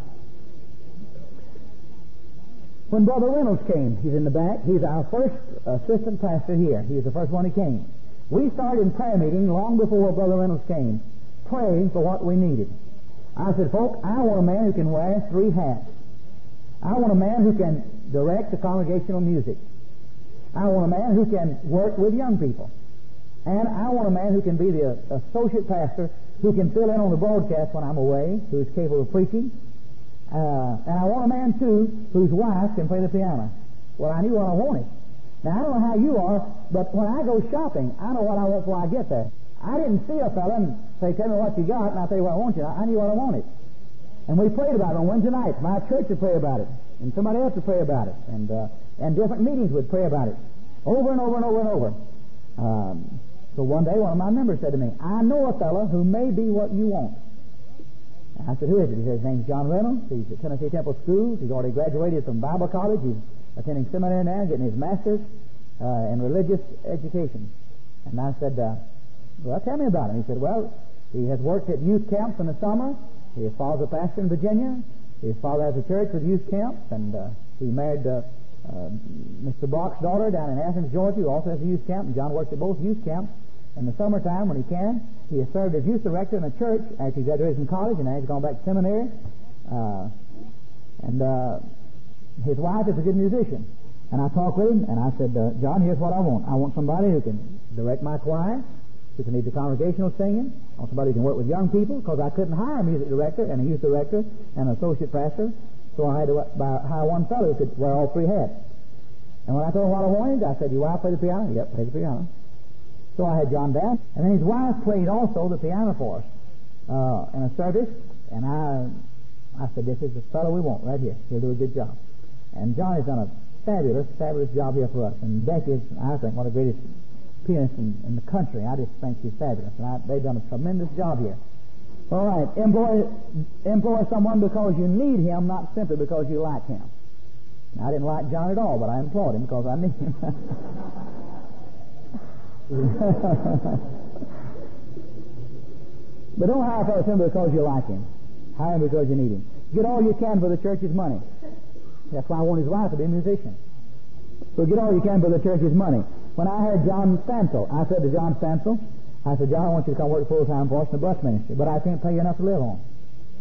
when Brother Reynolds came, he's in the back. He's our first assistant pastor here. He was the first one who came. We started in prayer meeting long before Brother Reynolds came, praying for what we needed. I said, folks, I want a man who can wear three hats. I want a man who can direct the congregational music. I want a man who can work with young people. And I want a man who can be the associate pastor, who can fill in on the broadcast when I'm away, who is capable of preaching. Uh, and I want a man, too, whose wife can play the piano. Well, I knew what I wanted. Now, I don't know how you are, but when I go shopping, I know what I want before I get there. I didn't see a fella and say, tell me what you got, and I'll tell you what I want you. I knew what I wanted. And we prayed about it on Wednesday nights. My church would pray about it, and somebody else would pray about it, and uh, and different meetings would pray about it, over and over and over and over. Um, so one day, one of my members said to me, I know a fellow who may be what you want. And I said, who is it? He said, his name's John Reynolds. He's at Tennessee Temple Schools. He's already graduated from Bible College. He's attending seminary now, getting his master's uh, in religious education. And I said, uh, well, tell me about him. He said, well, he has worked at youth camps in the summer. His father's a pastor in Virginia. His father has a church with youth camps, and uh, he married uh, uh, Mister Brock's daughter down in Athens, Georgia, who also has a youth camp, and John works at both youth camps. In the summertime, when he can, he has served as youth director in a church after he graduated from college, and now he's gone back to seminary. Uh, and uh, His wife is a good musician. And I talked with him, and I said, uh, John, here's what I want. I want somebody who can direct my choir, who can lead the congregational singing. I want somebody who can work with young people, because I couldn't hire a music director and a youth director and an associate pastor, so I had to buy, hire one fellow who could wear all three hats. And when I told him what I wanted, I said, you want to play the piano? Yep, play the piano. So I had John down, and then his wife played also the piano for us uh, in a service, and I I said, this is the fellow we want right here. He'll do a good job. And John has done a fabulous, fabulous job here for us. And Becky is, I think, one of the greatest pianists in, in the country. I just think she's fabulous. And I, they've done a tremendous job here. All right, employ, employ someone because you need him, not simply because you like him. Now, I didn't like John at all, but I employed him because I need him. But don't hire a fellow simply because you like him. Hire him because you need him. Get all you can for the church's money. That's why I want his wife to be a musician. So get all you can for the church's money. When I heard John Stansel, I said to John Stansel, I said, John, I want you to come work full-time for us in the bus ministry, but I can't pay you enough to live on.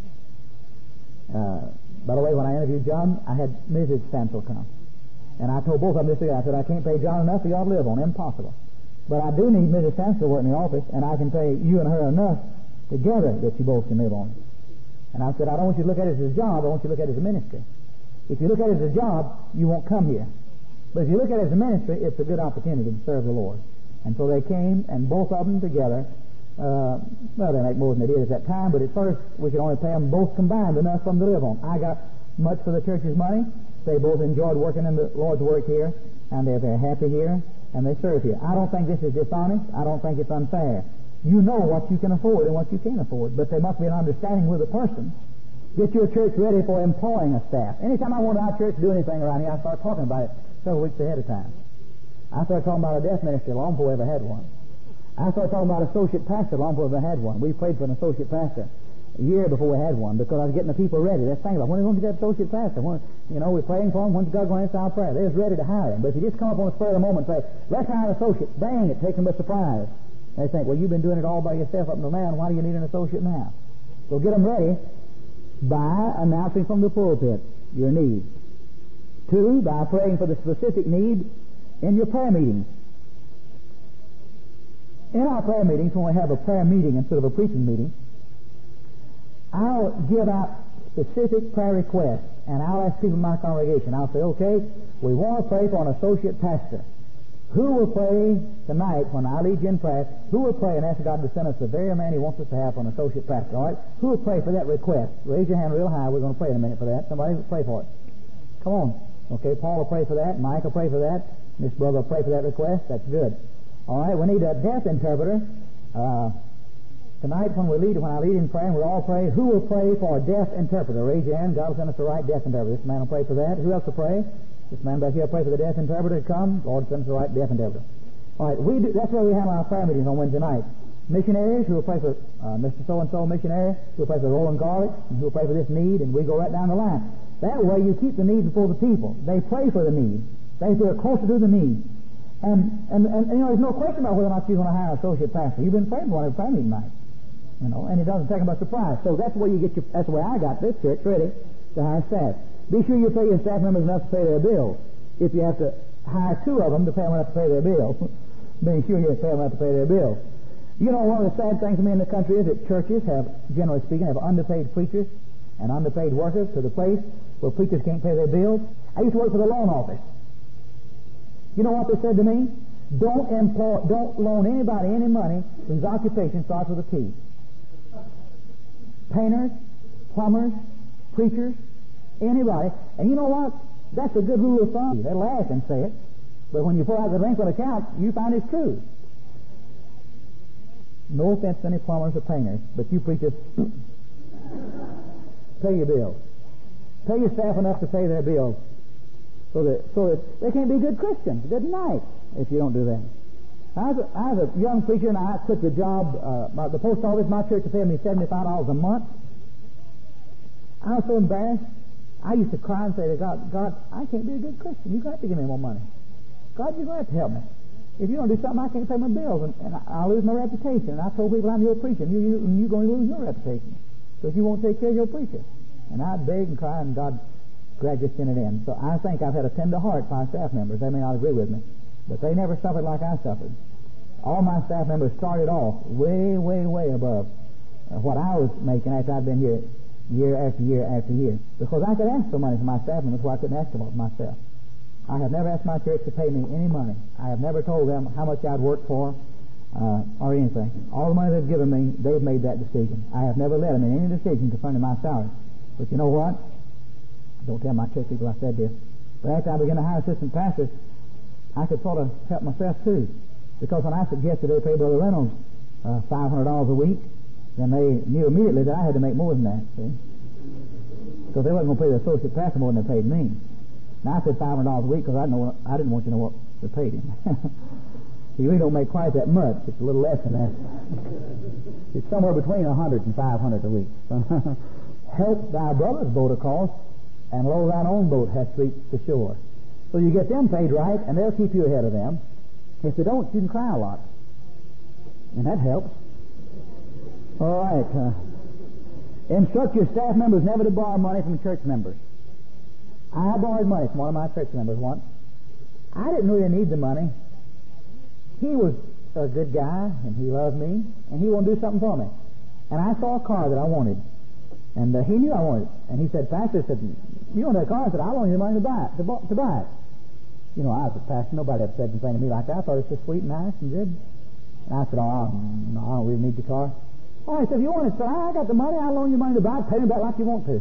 Uh, by the way, when I interviewed John, I had Missus Stansel come. And I told both of them this together. I said, I can't pay John enough for you all to live on. Impossible. But I do need Missus Stansel to work in the office, and I can pay you and her enough together that you both can live on. And I said, I don't want you to look at it as a job, I want you to look at it as a ministry. If you look at it as a job, you won't come here. But if you look at it as a ministry, it's a good opportunity to serve the Lord. And so they came, and both of them together, uh, well, they make more than they did at that time, but at first we could only pay them both combined enough for them to live on. I got much for the church's money. They both enjoyed working in the Lord's work here, and they're very happy here, and they serve here. I don't think this is dishonest. I don't think it's unfair. You know what you can afford and what you can't afford, but there must be an understanding with a person. Get your church ready for employing a staff. Anytime I want our church to do anything around here, I start talking about it several weeks ahead of time. I started talking about a deaf ministry long before we ever had one. I started talking about associate pastor long before we ever had one. We prayed for an associate pastor a year before we had one because I was getting the people ready. They're thinking about, when are we going to get an associate pastor? When, you know, we're praying for him. When's God going to answer our prayer? They're just ready to hire him. But if you just come up on the spur of the moment and say, let's hire an associate, bang, it takes them by surprise. They think, well, you've been doing it all by yourself up until now, and why do you need an associate now? So get them ready by announcing from the pulpit your need. Two, by praying for the specific need in your prayer meetings. In our prayer meetings, when we have a prayer meeting instead of a preaching meeting, I'll give out specific prayer requests, and I'll ask people in my congregation. I'll say, okay, we want to pray for an associate pastor. Who will pray tonight when I lead you in prayer? Who will pray and ask God to send us the very man He wants us to have for an associate pastor? All right? Who will pray for that request? Raise your hand real high. We're going to pray in a minute for that. Somebody will pray for it. Come on. Okay, Paul will pray for that. Mike will pray for that. Miss Brother will pray for that request. That's good. All right, we need a deaf interpreter. Uh, tonight when we lead, when I lead in prayer, and we all pray, who will pray for a deaf interpreter? Raise your hand. God will send us the right deaf interpreter. This man will pray for that. Who else will pray? This man back here will pray for the deaf interpreter to come. Lord, send us the right deaf interpreter. All right, we do, that's where we have our prayer meetings on Wednesday night. Missionaries who will pray for uh, Mister So-and-so missionary, who will pray for Roland Garlic, and who will pray for this need, and we go right down the line. That way you keep the need before the people. They pray for the need. They feel closer to the need. And, and, and, and, you know, there's no question about whether or not you're going to hire an associate pastor. You've been praying for one every prayer meeting night. You know, and it doesn't take them by surprise. So that's where you get your, that's the way I got this church ready to hire staff. Be sure you pay your staff members enough to pay their bills. If you have to hire two of them to pay them enough to pay their bills, be sure you pay them enough to pay their bills. You know, one of the sad things to me in the country is that churches have, generally speaking, have underpaid preachers and underpaid workers to the place where preachers can't pay their bills. I used to work for the loan office. You know what they said to me? Don't employ, don't loan anybody any money whose occupation starts with a P. Painters, plumbers, preachers, anybody. And you know what? That's a good rule of thumb. They laugh and say it, but when you pull out the delinquent account, you find it's true. No offense to any plumbers or painters, but you preachers, pay your bills. Pay your staff enough to pay their bills, so that so that they can't be good Christians, good night, if you don't do that. I was a, I was a young preacher, and I quit the job. Uh, my, the post office, my church, paid me seventy-five dollars a month. I was so embarrassed. I used to cry and say to God, God, I can't be a good Christian. You've got to give me more money. God, you're going to have to help me. If you don't do something, I can't pay my bills, and, and I'll lose my reputation. And I told people I'm your preacher, and, you, you, and you're going to lose your reputation because you won't take care of your preacher. And I'd beg and cry, and God gradually sent it in. So I think I've had a tender heart for our staff members. They may not agree with me, but they never suffered like I suffered. All my staff members started off way, way, way above uh, what I was making after I'd been here year after year after year. Because I could ask for money for my staff members where I couldn't ask for myself. I have never asked my church to pay me any money. I have never told them how much I'd worked for uh, or anything. All the money they've given me, they've made that decision. I have never led them in any decision concerning my salary. But you know what? Don't tell my church people I said this. But after I began to hire assistant pastors, I could sort of help myself too. Because when I suggested they pay Brother Reynolds uh, five hundred dollars a week, then they knew immediately that I had to make more than that, see? Because they wasn't going to pay the associate pastor more than they paid me. Now I said five hundred dollars a week because I, know, I didn't want you to know what they paid him. He really don't make quite that much. It's a little less than that. It's somewhere between one hundred and five hundred a week. Help thy brother's boat across, and lo, thine own boat hath reached the shore. So you get them paid right, and they'll keep you ahead of them. If they don't, you can cry a lot. And that helps. All right. Uh, instruct your staff members never to borrow money from church members. I borrowed money from one of my church members once. I didn't really need the money. He was a good guy, and he loved me, and he wanted to do something for me. And I saw a car that I wanted. And uh, he knew I wanted it. And he said, Pastor, said, you want that car? I said, I'll loan you the money to buy it. To, bu- to buy it. You know, I was a pastor. Nobody ever said anything to me like that. I thought it was just sweet and nice and good. And I said, oh, no, I don't really need the car. Oh, he said, if you want it, sir, I got the money. I'll loan you money to buy it. Pay me back like you want to.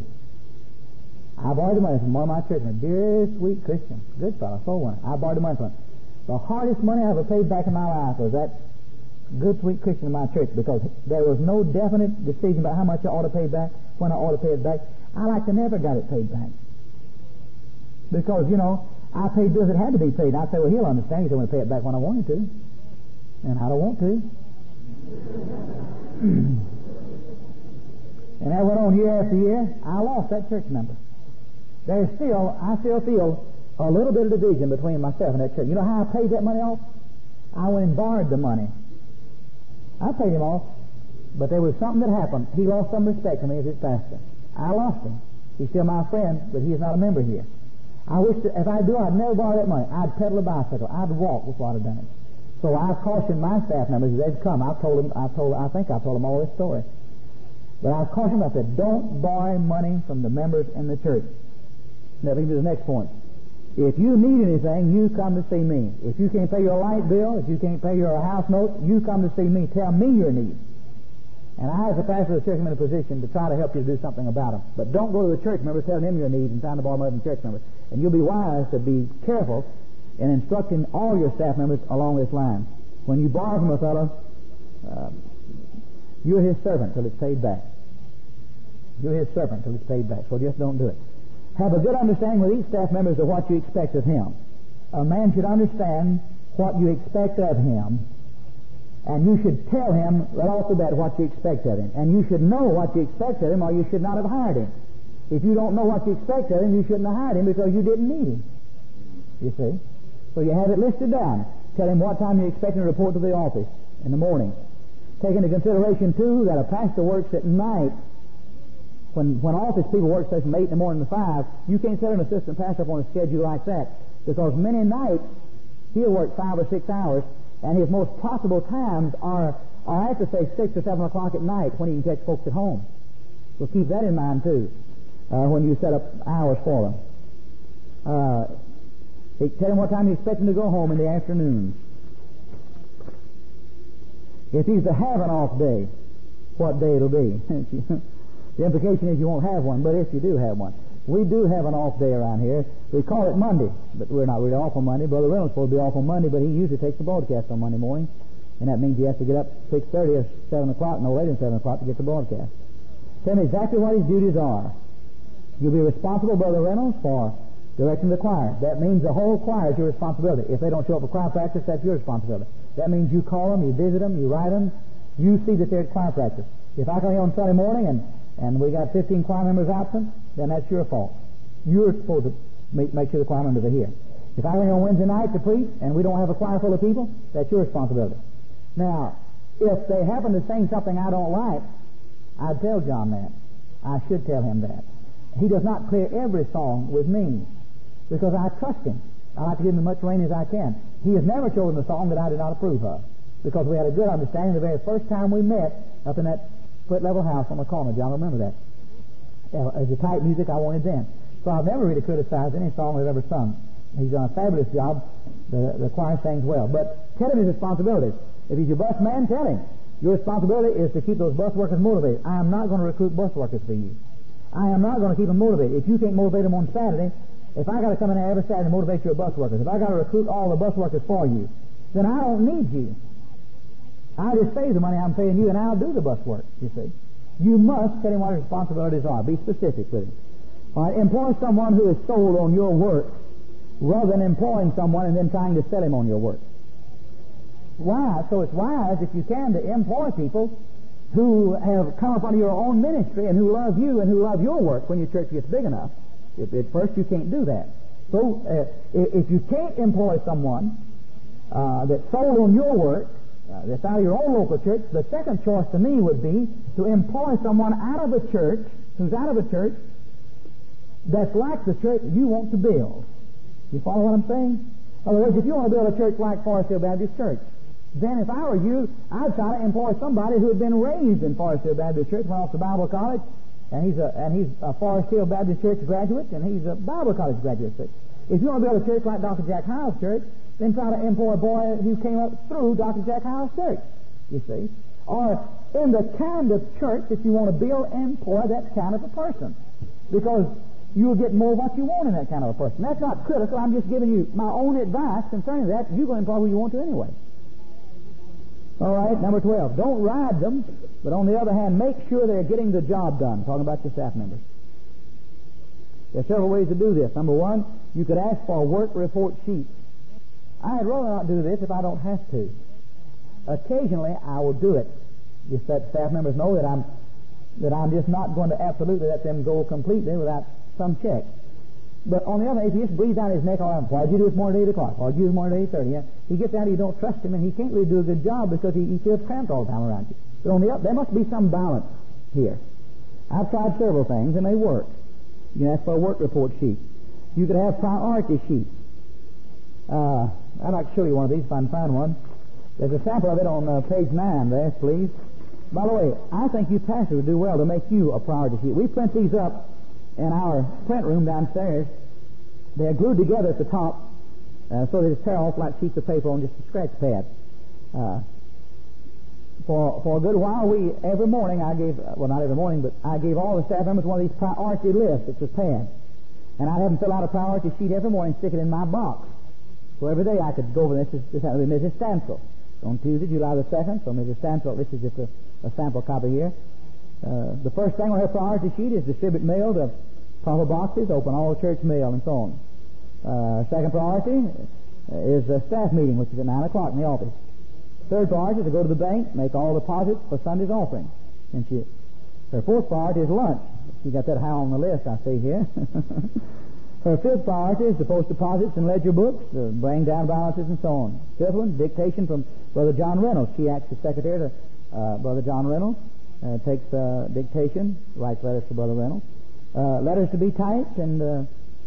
I borrowed the money from one of my churchmen. Dear, sweet Christian. Good fellow. So one. I borrowed the money from him. The hardest money I ever paid back in my life was that good, sweet Christian in my church, because there was no definite decision about how much I ought to pay back, when I ought to pay it back. I like to never got it paid back. Because, you know, I paid bills that had to be paid. I said, well, he'll understand. He said, I'm going to pay it back when I wanted to. And I don't want to. And that went on year after year. I lost that church member. There's still, I still feel a little bit of division between myself and that church. You know how I paid that money off? I went and borrowed the money. I paid him off, but there was something that happened. He lost some respect for me as his pastor. I lost him. He's still my friend, but he is not a member here. I wish that if I do, I'd never borrow that money. I'd pedal a bicycle. I'd walk before I'd have done it. So I've cautioned my staff members as they've come. I've told them, I've told, I think I've told them all this story. But I've cautioned them. I said, don't borrow money from the members in the church. That leads me to the next point. If you need anything, you come to see me. If you can't pay your light bill, if you can't pay your house note, you come to see me. Tell me your needs. And I, as a pastor of the church, am in a position to try to help you to do something about them. But don't go to the church members telling them your needs and trying to borrow money from church members. And you'll be wise to be careful in instructing all your staff members along this line. When you borrow from a fellow, uh, you're his servant till it's paid back. You're his servant till it's paid back. So just don't do it. Have a good understanding with each staff member of what you expect of him. A man should understand what you expect of him, and you should tell him right off the bat what you expect of him. And you should know what you expect of him, or you should not have hired him. If you don't know what you expect of him, you shouldn't have hired him because you didn't need him. You see? So you have it listed down. Tell him what time you expect him to report to the office in the morning. Take into consideration, too, that a pastor works at night. When, when office people work, say, from eight in the morning to five, you can't set an assistant pastor up on a schedule like that, because many nights he'll work five or six hours, and his most profitable times are, are I have to say, six or seven o'clock at night when he can catch folks at home. So keep that in mind, too, uh, when you set up hours for them. Uh, tell him what time you expect him to go home in the afternoon. If he's to have an off day, what day it'll be. The implication is you won't have one, but if you do have one. We do have an off day around here. We call it Monday, but we're not really off on Monday. Brother Reynolds is supposed to be off on Monday, but he usually takes the broadcast on Monday morning, and that means he has to get up six thirty or seven o'clock, no later than seven o'clock, to get the broadcast. Tell him exactly what his duties are. You'll be responsible, Brother Reynolds, for directing the choir. That means the whole choir is your responsibility. If they don't show up for choir practice, that's your responsibility. That means you call them, you visit them, you write them, you see that they're at choir practice. If I come here on Sunday morning and and we got fifteen choir members absent, then that's your fault. You're supposed to make, make sure the choir members are here. If I come here on Wednesday night to preach and we don't have a choir full of people, that's your responsibility. Now, if they happen to sing something I don't like, I'd tell John that. I should tell him that. He does not clear every song with me because I trust him. I like to give him as much rain as I can. He has never chosen a song that I did not approve of because we had a good understanding the very first time we met up in that split-level house on the corner. John, remember that. Uh, as the type music I wanted then. So I've never really criticized any song we've ever sung. He's done a fabulous job. The, the choir sings well. But tell him his responsibilities. If he's your bus man, tell him. Your responsibility is to keep those bus workers motivated. I am not going to recruit bus workers for you. I am not going to keep them motivated. If you can't motivate them on Saturday, if I got to come in there every Saturday and motivate your bus workers, if I got to recruit all the bus workers for you, then I don't need you. I'll just save the money I'm paying you and I'll do the bus work, you see. You must tell him what his responsibilities are. Be specific with him. All right, employ someone who is sold on your work rather than employing someone and then trying to sell him on your work. Why? So it's wise, if you can, to employ people who have come up under your own ministry and who love you and who love your work when your church gets big enough. If, at first you can't do that. So uh, if you can't employ someone uh, that's sold on your work, uh, that's out of your own local church, the second choice to me would be to employ someone out of a church, who's out of a church, that's like the church you want to build. You follow what I'm saying? In other words, if you want to build a church like Forest Hill Baptist Church, then if I were you, I'd try to employ somebody who had been raised in Forest Hill Baptist Church, went off to Bible college, and he's a and he's a Forest Hill Baptist Church graduate, and he's a Bible college graduate. If you want to build a church like Doctor Jack Hyles' church, then try to employ a boy who came up through Doctor Jack Hyles' church, you see. Or in the kind of church that you want to build, employ that kind of a person. Because you'll get more of what you want in that kind of a person. That's not critical. I'm just giving you my own advice concerning that. You're going to employ who you want to anyway. All right, number twelve. Don't ride them, but on the other hand, make sure they're getting the job done. Talking about your staff members. There are several ways to do this. Number one, you could ask for a work report sheet. I'd rather not do this if I don't have to. Occasionally, I will do it. Just let staff members know that I'm that I'm just not going to absolutely let them go completely without some check. But on the other hand, if he just breathes down his neck, all right, why did you do this morning at eight o'clock? Why did you do this morning at eight thirty? Yeah? He gets out, you don't trust him, and he can't really do a good job because he, he feels cramped all the time around you. But on the other, there must be some balance here. I've tried several things, and they work. You can ask for a work report sheet. You could have priority sheets. Uh, I'd like to show you one of these if I can find one. There's a sample of it on uh, page nine there, please. By the way, I think you pastors would do well to make you a priority sheet. We print these up in our print room downstairs. They're glued together at the top uh, so that it's tear off like sheets of paper on just a scratch pad. Uh, for for a good while, we every morning I gave, well not every morning, but I gave all the staff members one of these priority lists. It's a pad. And I'd have them fill out a priority sheet every morning and stick it in my box. So every day I could go over this. This, this happened with Missus Stansel. On Tuesday, July the second, so Missus Stansel, this is just a, a sample copy here. Uh, the first thing on her priority sheet is distribute mail to proper boxes, open all church mail, and so on. Uh, second priority is a staff meeting, which is at nine o'clock in the office. Third priority is to go to the bank, make all deposits for Sunday's offering. And she, her fourth priority is lunch. She got that high on the list, I see here. Her fifth priority is to post deposits and ledger books, to bring down balances and so on. Fifth one, dictation from Brother John Reynolds. She acts as secretary to uh, Brother John Reynolds, uh, takes uh, dictation, writes letters to Brother Reynolds. Uh, letters to be typed and uh,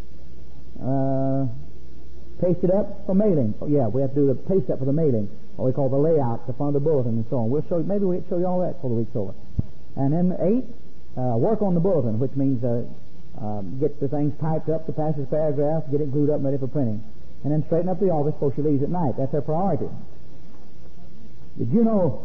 uh, pasted up for mailing. Oh, yeah, we have to do the paste up for the mailing, what we call the layout, the front of the bulletin and so on. We'll show you, maybe we'll show you all that before the week's over. And then eight, uh, work on the bulletin, which means uh, Um, get the things typed up, the passage paragraph, get it glued up and ready for printing. And then straighten up the office before she leaves at night. That's her priority. Did you know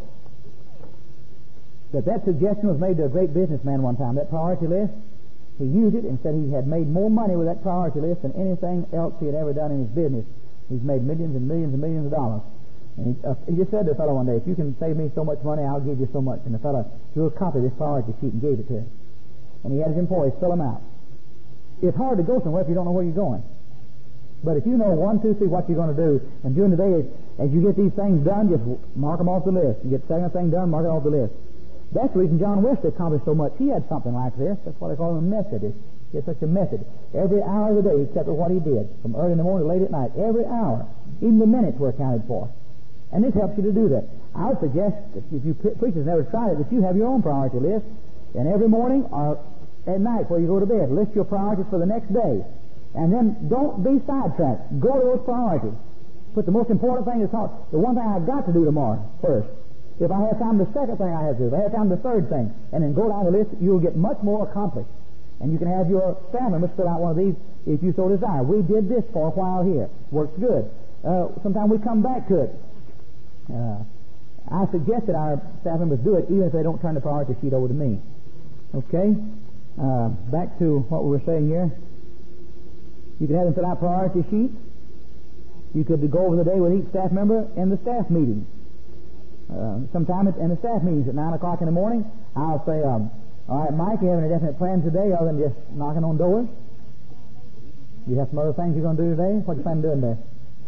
that that suggestion was made to a great businessman one time, that priority list? He used it and said he had made more money with that priority list than anything else he had ever done in his business. He's made millions and millions and millions of dollars. And he, uh, he just said to the fellow one day, if you can save me so much money, I'll give you so much. And the fellow drew a copy of this priority sheet and gave it to him. And he had his employees fill them out. It's hard to go somewhere if you don't know where you're going. But if you know one, two, three, what you're going to do, and during the day, as, as you get these things done, just mark them off the list. You get the second thing done, mark it off the list. That's the reason John Wesley accomplished so much. He had something like this. That's what they call him a Methodist. He had such a method. Every hour of the day, he kept with what he did, from early in the morning to late at night. Every hour. Even the minutes were accounted for. And this helps you to do that. I would suggest that if you pre- preachers never tried it, that you have your own priority list, and every morning or at night before you go to bed. List your priorities for the next day. And then don't be sidetracked. Go to those priorities. Put the most important thing is thought, the one thing I've got to do tomorrow first. If I have time, the second thing I have to do. If I have time, the third thing. And then go down the list, you'll get much more accomplished. And you can have your staff members fill out one of these if you so desire. We did this for a while here. Works good. Uh, sometimes we come back to it. Uh, I suggest that our staff members do it even if they don't turn the priority sheet over to me. Okay? Uh, back to what we were saying here. You could have them fill out priority sheets. You could go over the day with each staff member in the staff meeting. Uh, sometime in the staff meetings at nine o'clock in the morning, I'll say, um, all right, Mike, you have any definite plans today other than just knocking on doors? You have some other things you're going to do today? What do you plan on doing there?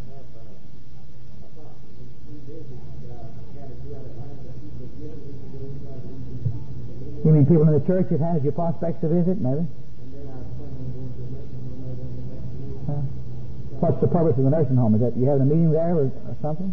You mean people in the church you've handed your prospects to visit, maybe? Uh, what's the purpose of the nursing home? Is that you having a meeting there or, or something?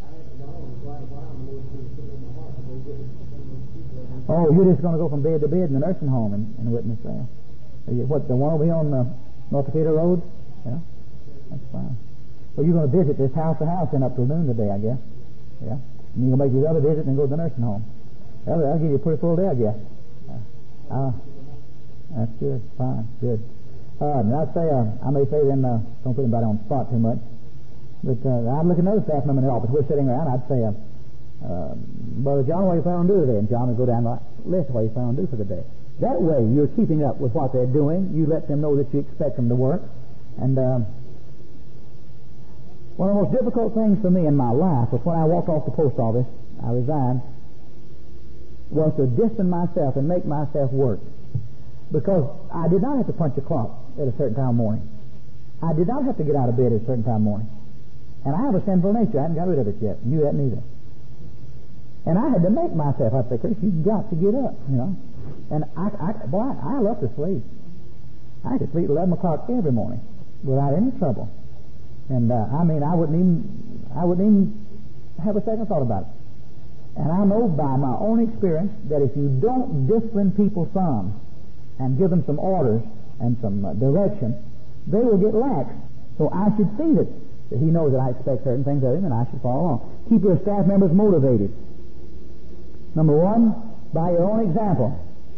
Oh, you're just going to go from bed to bed in the nursing home and, and witness there. You, what, the one over here on uh, North Decatur Road? Yeah, that's fine. Well, you're going to visit this house to house then up till noon today, I guess. Yeah. And you're going to make these other visits and go to the nursing home. Well, that'll give you a pretty full day, I guess. Uh, uh, that's good. Fine. Good. Uh, and I'd say, uh, I may say then, uh, don't put anybody on the spot too much, but uh, I'd look at another staff member in the office. We're sitting around, I'd say, uh, Uh, Brother John, what are you planning on doing today? And John would go down the list of what you plan on do for the day. That way, you're keeping up with what they're doing. You let them know that you expect them to work. And um, one of the most difficult things for me in my life was when I walked off the post office, I resigned, was to distance myself and make myself work. Because I did not have to punch a clock at a certain time of morning. I did not have to get out of bed at a certain time of morning. And I have a sinful nature. I haven't got rid of it yet. You haven't either. And I had to make myself, I'd say, Chris, you've got to get up, you know. And I, I boy, I love to sleep. I could sleep at eleven o'clock every morning without any trouble. And, uh, I mean, I wouldn't even, I wouldn't even have a second thought about it. And I know by my own experience that if you don't discipline people some and give them some orders and some uh, direction, they will get lax. So I should see that, that he knows that I expect certain things of him and I should follow along. Keep your staff members motivated. Number one, by your own example.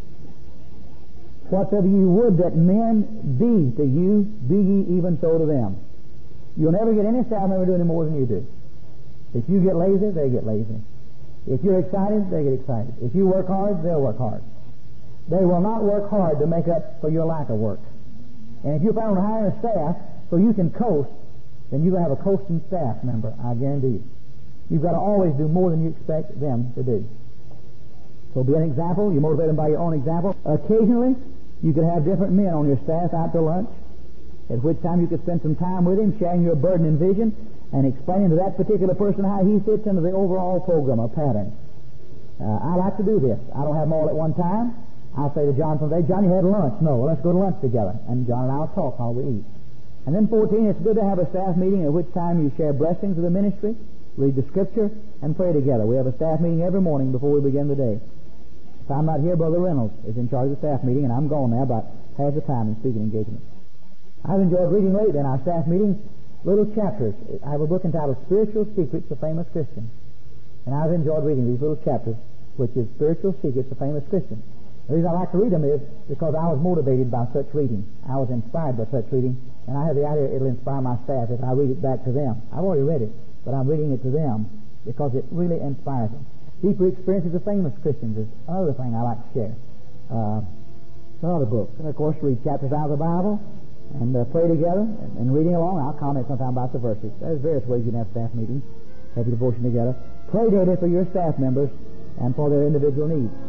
Whatsoever you would that men be to you, be ye even so to them. You'll never get any staff member doing more than you do. If you get lazy, they get lazy. If you're excited, they get excited. If you work hard, they'll work hard. They will not work hard to make up for your lack of work. And if you plan on hiring a staff so you can coast, then you're going to have a coasting staff member, I guarantee you. You've got to always do more than you expect them to do. So be an example. You motivate them by your own example. Occasionally, you could have different men on your staff out to lunch, at which time you could spend some time with him, sharing your burden and vision, and explaining to that particular person how he fits into the overall program or pattern. Uh, I like to do this. I don't have them all at one time. I'll say to John someday, John, you had lunch. No, well, let's go to lunch together. And John and I will talk while we eat. And then fourteen, it's good to have a staff meeting at which time you share blessings of the ministry, read the Scripture, and pray together. We have a staff meeting every morning before we begin the day. If I'm not here, Brother Reynolds is in charge of the staff meeting, and I'm gone now about half the time in speaking engagements. I've enjoyed reading lately in our staff meeting little chapters. I have a book entitled Spiritual Secrets of Famous Christians. And I've enjoyed reading these little chapters, which is Spiritual Secrets of Famous Christians. The reason I like to read them is because I was motivated by such reading. I was inspired by such reading, and I have the idea it'll inspire my staff if I read it back to them. I've already read it, but I'm reading it to them because it really inspires them. Deeper Experiences of Famous Christians is another thing I like to share. Uh, some other books. And, of course, read chapters out of the Bible and uh, pray together and, and reading along. I'll comment sometime about the verses. There's various ways you can have staff meetings, have your devotion together. Pray daily for your staff members and for their individual needs.